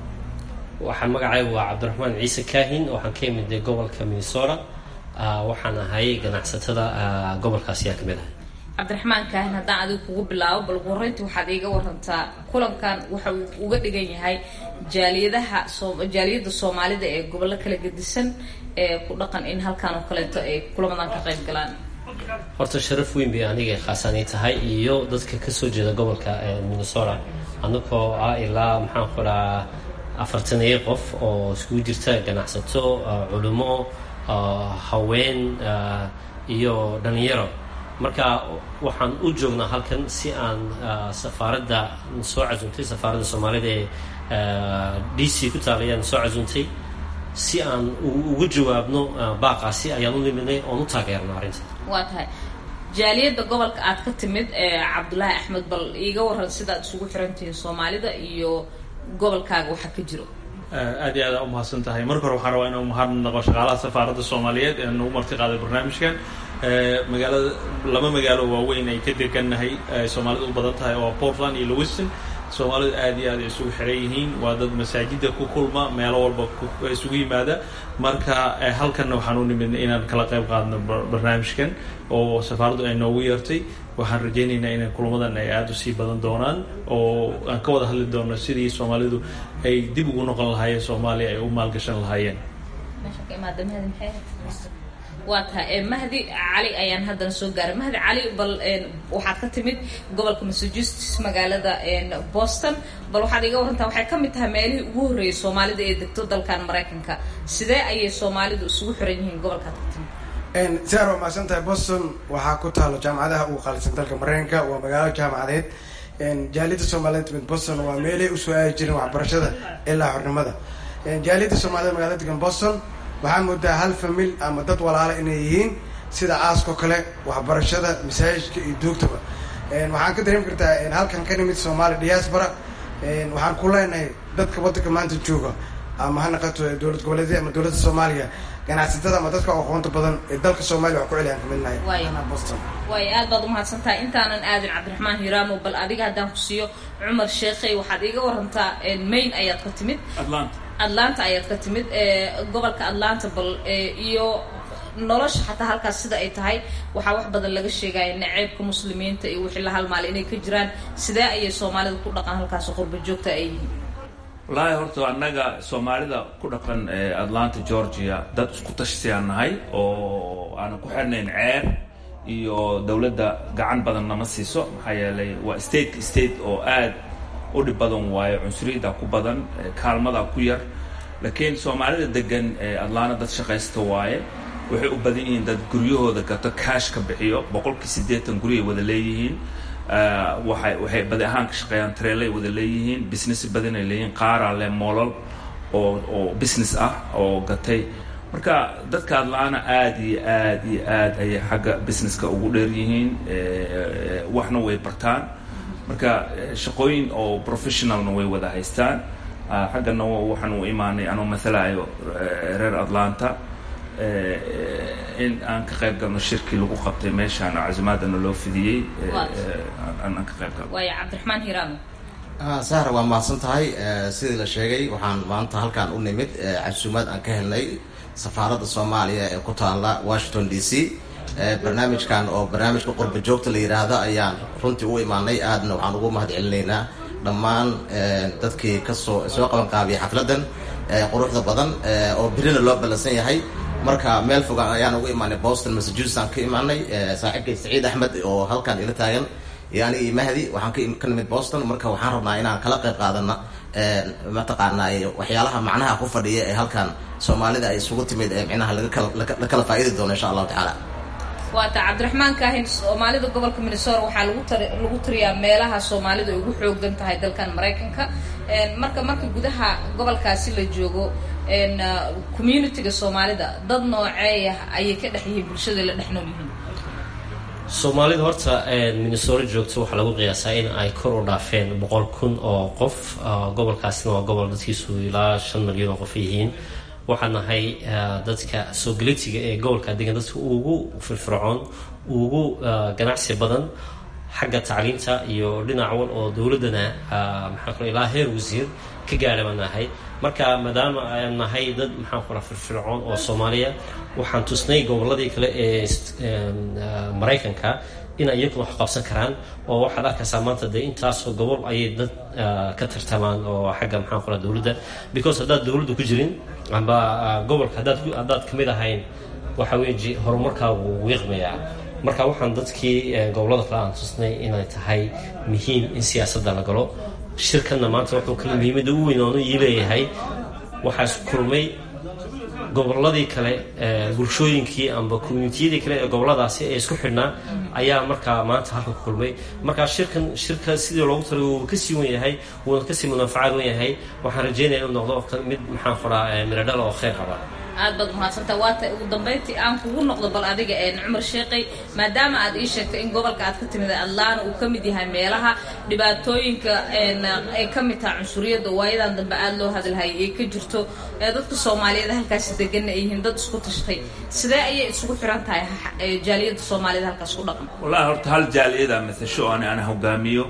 waxaan magacaygu waa cabdiraxmaan ciise kaahin, waxaan ka yimid gobolka Minnesota. waxaan ahay ganacsatada gobolkaasi yaa kamid ah. cabdiraxmaan kaahin, haddaan adiga kugu bilaabo bal wareynta waxaad iiga warantaa kulankan waxa uu uga dhigan yahay jaaliyadaha jaaliyada soomaalida ee gobollo kala gedisan ee ku dhaqan in halkan oo kaleeto ay kulamadan ka qayb galaan. horta sharaf weyn bay aniga khaasanay tahay iyo dadka kasoo jeeda gobolka Minnesota, anagoo ah ilaa maxaan ku dhahaa afartan iyo qof oo iskugu jirta ganacsato, culimo, haween iyo dhalinyaro. marka waxaan u joognaa halkan si aan safaaradda soo casuuntay safaaradda Soomaalida ee D C ku taaliyaan soo casuuntay si aan ugu jawaabno baaqaasi ayaan u nimidnay oo u taageerno arrinta. waa tahay jaaliyada gobolka aad ka timid ee cabdulaahi axmed, bal iiga waran sidaad isugu xirantihiin Soomaalida iyo gobolkaaga waxa ka jiro. aad iyo aad u mahadsan tahay. marka hore waxaan rabaa inaan mahadnaqo shaqaalaha safaaradda Soomaaliyeed ee nagu marti qaaday barnaamijkan. magaalada laba magaalo waaweyn ay ka degannahay Soomaalidu u badan tahay oo Portland iyo Lewiston. Soomaalidu aad iyo aad ay isugu xiran yihiin, waa dad masaajida ku kulma, meelo walba isugu yimaada. marka halkanna waxaan u nimidnay inaan kala qayb qaadno barnaamijkan oo safaaraddu ay noogu yeertay. waxaan rajaynaynaa in kulamadan ay aada u sii badan doonaan oo aan ka wada hadli doono sidii Soomaalidu ay dib ugu noqon lahaayeen Soomaaliya, ay u maalgashan lahaayeen. waa tahay mahdi cali ayaan haddana soo gaaray. mahdi cali, bal waxaad ka timid gobolka Massachusetts magaalada Boston, bal waxaad iga warantaa waxay ka mid tahay meelihii ugu horreeyay Soomaalida ee degto dalkan Mareykanka. sidee ayay Soomaalidu isugu xiran yihiin gobolkaad ka timid? siaar waa mahadsan tahay. Boston waxaa ku taalo jaamacadaha ugu qaalisan dalka Mareykanka, waa magaalo jaamacadeed. jaaliyada Soomaalida timid Boston waa meelay usoo aadi jireen waxbarashada ilaa xornimada. jaaliyada Soomaalida magaalada degan Boston waxaa moodaa hal famil ama dad walaala inay yihiin, sida aaskoo kale, waxbarashada, masaajidka iyo duugtaba. waxaan ka dareemi kartaa halkan ka nimid Soomaali diaspora. waxaan ku leenahay dadka wadanka maanta jooga, ama ha naqato dowlad goboleedyada ama dowladda Soomaaliya, ganacsatada ama dadka aqoonta badan ee dalka Soomaaliya wax ku celiyaan ka midnahay Boston. way aad baad u mahadsantahay. intaanan aadin cabdiraxmaan hiiraamo, bal adiga haddaan ku siiyo cumar sheekhay, waxaad iiga warantaa Maine ayaad ka timid. Atlanta Atlanta ayaad ka timid gobolka Atlanta, bal iyo nolosha xataa halkaas sida ay tahay. waxaa wax badan laga sheegaya naceebka muslimiinta iyo wixii la halmaal inay ka jiraan. sidee ayay Soomaalida ku dhaqan halkaas qurba joogta ay yihiin? wallaahi horta annaga Soomaalida ku dhaqan Atlanta, Georgia, dad isku tashiyaan nahay oo aan ku xirnayn ceer iyo dawladda gacan badan nama siiso. maxaa yeelay waa state state oo aad u dhib badan waayo, cunsuriyada ku badan, kaalmada ku yar. laakiin Soomaalida degan Atlanta dad shaqaysta waaye, waxay u badan yihiin dad guryahooda gato, cash ka bixiyo. boqolkii siddeetan guri ay wada leeyihiin. waxay waxay badi ahaan ka shaqeeyaan trailay wada leeyihiin, business badan ay leeyihiin, qaaraa leh moolal oo oo business ah oo gatay. marka dadka Atlanta aad iyo aad iyo aad ayay xagga businesska ugu dheer yihiin, waxna way bartaan. marka shaqooyin oo professionalna way wada haystaan. xaggana waxaan u imaanay anoo mathalaayo reer Atlanta. in aan ka qayb galno shirkii lagu qabtay meeshaan oo casumaadana loo fidiyey aan ka qayb galno. waaya cabdiraxmaan hiraamo. sahra waa mahadsan tahay. sidii la sheegay waxaan maanta halkaan u nimid casuumaad aan ka helnay safaaradda soomaaliya ee ku taalla washington d c. barnaamijkan oo barnaamijka qurba joogta la yidhaahdo ayaan runtii u imaanay. aadna waxaan ugu mahad celinaynaa dhammaan dadkii kasoo soo qaban qaabiyay xafladan quruxda badan oo birina loo ballansan yahay. marka meel fogaan ayaan ugu imaanay boston massachusetts aan ka imaanay. saaxiibkay saciid axmed oo halkaan ila taagan iyo aniga iyo mahdi waxaan ka nimid boston. marka waxaan rabnaa inaan kala qayb qaadana mataqaanaa waxyaalaha macnaha ku fadhiya ee halkaan soomaalida ay isugu timid ee micnaha la kala faa'iidi doono insha allahu tacaala. waata cabdiraxmaan kaahin, soomaalida gobolka minnesota waxaa lagu tar lagu tiriyaa meelaha soomaalida ay ugu xoogan tahay dalkan maraykanka. marka marka gudaha gobolkaasi la joogo communitiga soomaalida dad nooceeya ayay ka dhex yihiin bulshada la dhex nool yihiin? soomaalida horta minnesota joogto waxaa lagu qiyaasaa in ay kor u dhaafeen boqol kun oo qof. gobolkaasina waa gobol dadkiisu ilaa shan milyan oo qof yihiin. waxaan nahay dadka soo galitiga ee gobolka degan dadka ugu firfircoon, ugu ganacsi badan xagga tacliinta iyo dhinac wal oo dowladana maxaa kale ilaa heer wasiir ka gaadhay baan nahay. marka maadaama aan nahay dad maxaa kale firfircoon oo Soomaaliya, waxaan tusnay goboladii kale ee Mareykanka in ay iyagu wax qabsan karaan. oo waxaad arkaysaa maanta dee intaasoo gobol ayay dad ka tartamaan oo xagga maxaa kale dowladda, because haddaad dowladda ku jirin amba gobolka haddaad haddaad kamid ahayn waxa weeye horumarkaagu wiiqmayaa. marka waxaan dadkii gobolada kale aan tusnay inay tahay muhiim in siyaasadda la galo. shirkana maanta wuxuu kala muhiimada u weyn oo uu leeyahay waxaa isku kulmay goboladii kale, bulshooyinkii amba communitiyadii kale ee goboladaasi ee isku xidhnaa ayaa markaa maanta halka ku kulmay. markaa shirkan shirka sidii loogu talay wuu ka sii wan yahay, wuuna kasii munaafacaad wan yahay. waxaan rajeynaya inuu noqdo mid maxaan qoraa miradhal oo kheyr qaba. aad baad mahadsantaa. waata ugu dambeyntii aan kugu noqdo bal adiga cumar sheekay, maadaama aad ii sheegtay in gobolka aad ka timid Atlanta uu ka mid yahay meelaha dhibaatooyinka ay ka mid tahay cunsuriyadda waayadan dambe aad loo hadalhayay ay ka jirto, dadka Soomaaliyeed halkaas degan ay yihiin dad isku tashtay, sidee ayay isugu xiran tahay jaaliyadda Soomaalida halkaas ku dhaqan? wallahi horta hal jaaliyada masasho aan ana hogaamiyo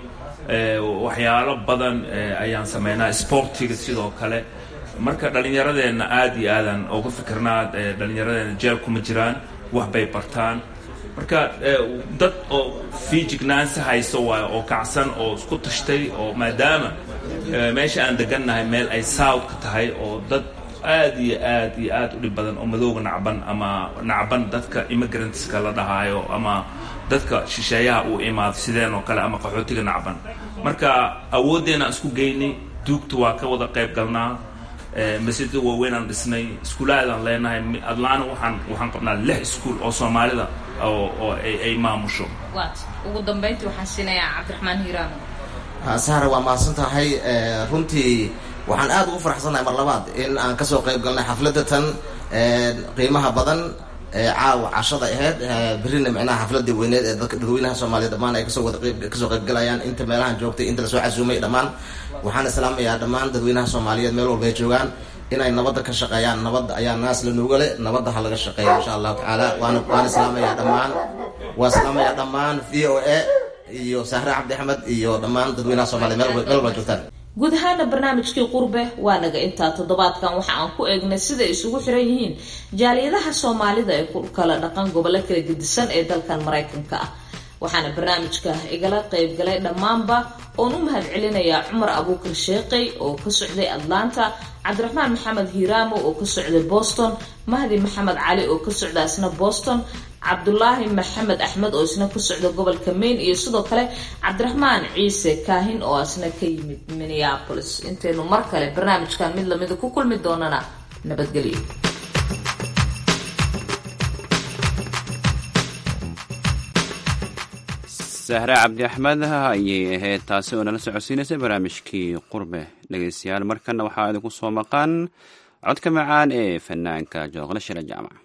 waxyaalo badan ayaan sameynaa, sportiga sidoo kale. marka dhalinyaradeenna aad iyo aadan uga fikirnaa, dhalinyaradeenna jeel kuma jiraan, wax bay bartaan. marka dad oo fiijignaansi hayso waayo, oo kacsan, oo isku tashtay, oo maadaama meesha aan degannahay meel ay south ka tahay, oo dad aad iyo aad iyo aad u dhib badan oo madowga nacban ama nacban dadka immigrantska la dhahaayo ama dadka shisheeyaha uu imaado sideen oo kale ama qaxootiga nacban. marka awooddeena isku geynay, duugta waa ka wada qayb galnaa, masjidda waaweyn aan dhisnay, iskuulaadaan leenahay. Atlanta waxaan waxaan qabnaa lix iskuul oo Soomaalida oo oo ay ay maamusho. waat ugu dambeyntii waxaan siinayaa Cabdiraxmaan Hiraamo. sahra waa mahadsan tahay. runtii waxaan aad ugu faraxsanahay mar labaad in aan kasoo qayb galnay xafladda tan qiimaha badan caawa cashada ahayd. berrina micnaha xafladii weyneed ee dadka dadweynaha Soomaaliyeed dhammaan ay kasoo wada qayb kasoo qayb galayaan, inta meelahan joogtay, inta la soo casuumay dhammaan. waxaan islaamayaa dhammaan dadweynaha Soomaaliyeed meel walba ay joogaan inay nabadda ka shaqeeyaan. nabadda ayaa naas la nuuga leh, nabadda ha laga shaqeeyo insha allahu tacaala. waana waan islaamayaa dhammaan waan islaamayaa dhammaan v o a iyo Sahra Cabdi Axmed iyo dhammaan dadweynaha Soomaaliyeed meel walba meel walba joogtaan. guud ahaana barnaamijkii qurbe waa naga intaa. toddobaadkan waxa aan ku eegnay sida isugu xiran yihiin jaaliyadaha Soomaalida ee ku kala dhaqan gobollo kala gedisan ee dalkan Mareykanka ah. waxaana barnaamijka igala qayb galay dhammaanba oon u mahad celinayaa Cumar Abuukar Sheekay oo ka socday Atlanta, Cabdiraxmaan Maxamed Hiraamo oo ka socday Boston, Mahdi Maxamed Cali oo ka socday isna Boston, Cabdullaahi Maxamed Axmed oo isna ka socday gobolka Maine, iyo sidoo kale Cabdiraxmaan Ciise Kaahin oo isna ka yimid Minneapolis. inteenu mar kale barnaamijkan mid lamid ku kulmi doonana nabadgelyo. sahra cabdi axmed ayay ahayd taasi oo nala socodsiinaysay barnaamijkii qurbe. dhegeystayaal, markana waxaa idinku soo maqan codka macaan ee fanaanka Jooqle Shire Jaamac.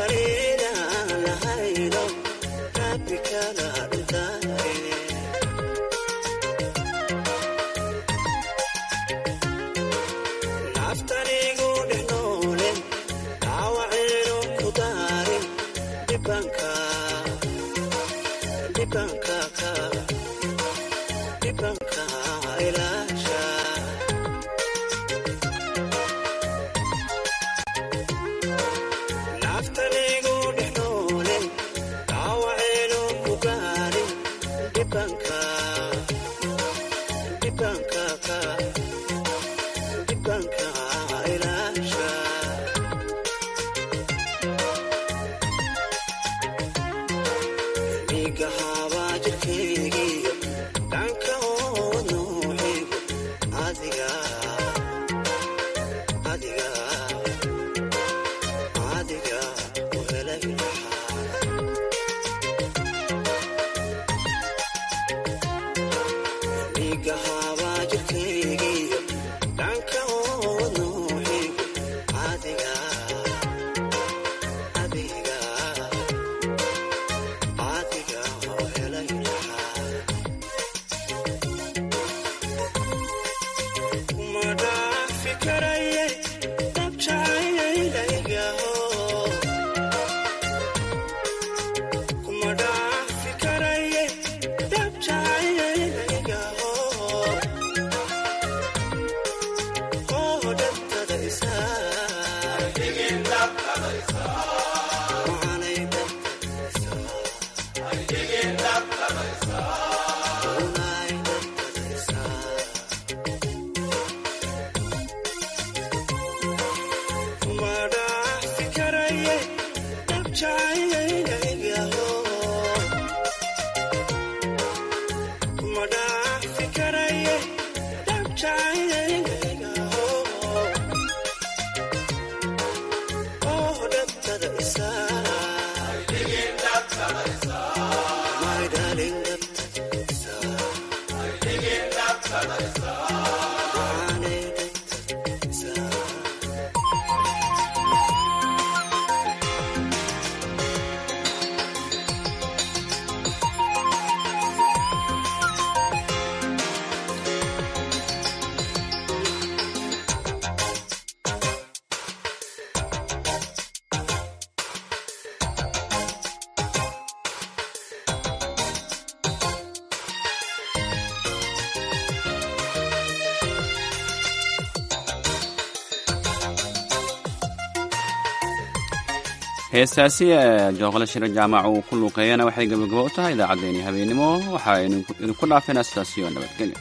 heestaasi jooqla shiro jaamac uu ku luuqeeyana waxay gabagabo u tahay idaacaddeenii habeenimo waxa aynu idinku dhaafeenaa sidaasiyo nabadgelyo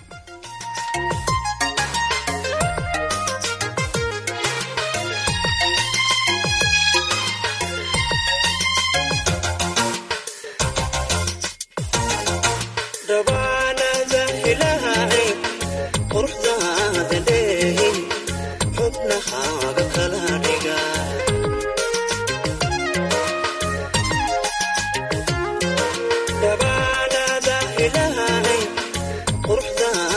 Quruxda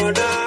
madha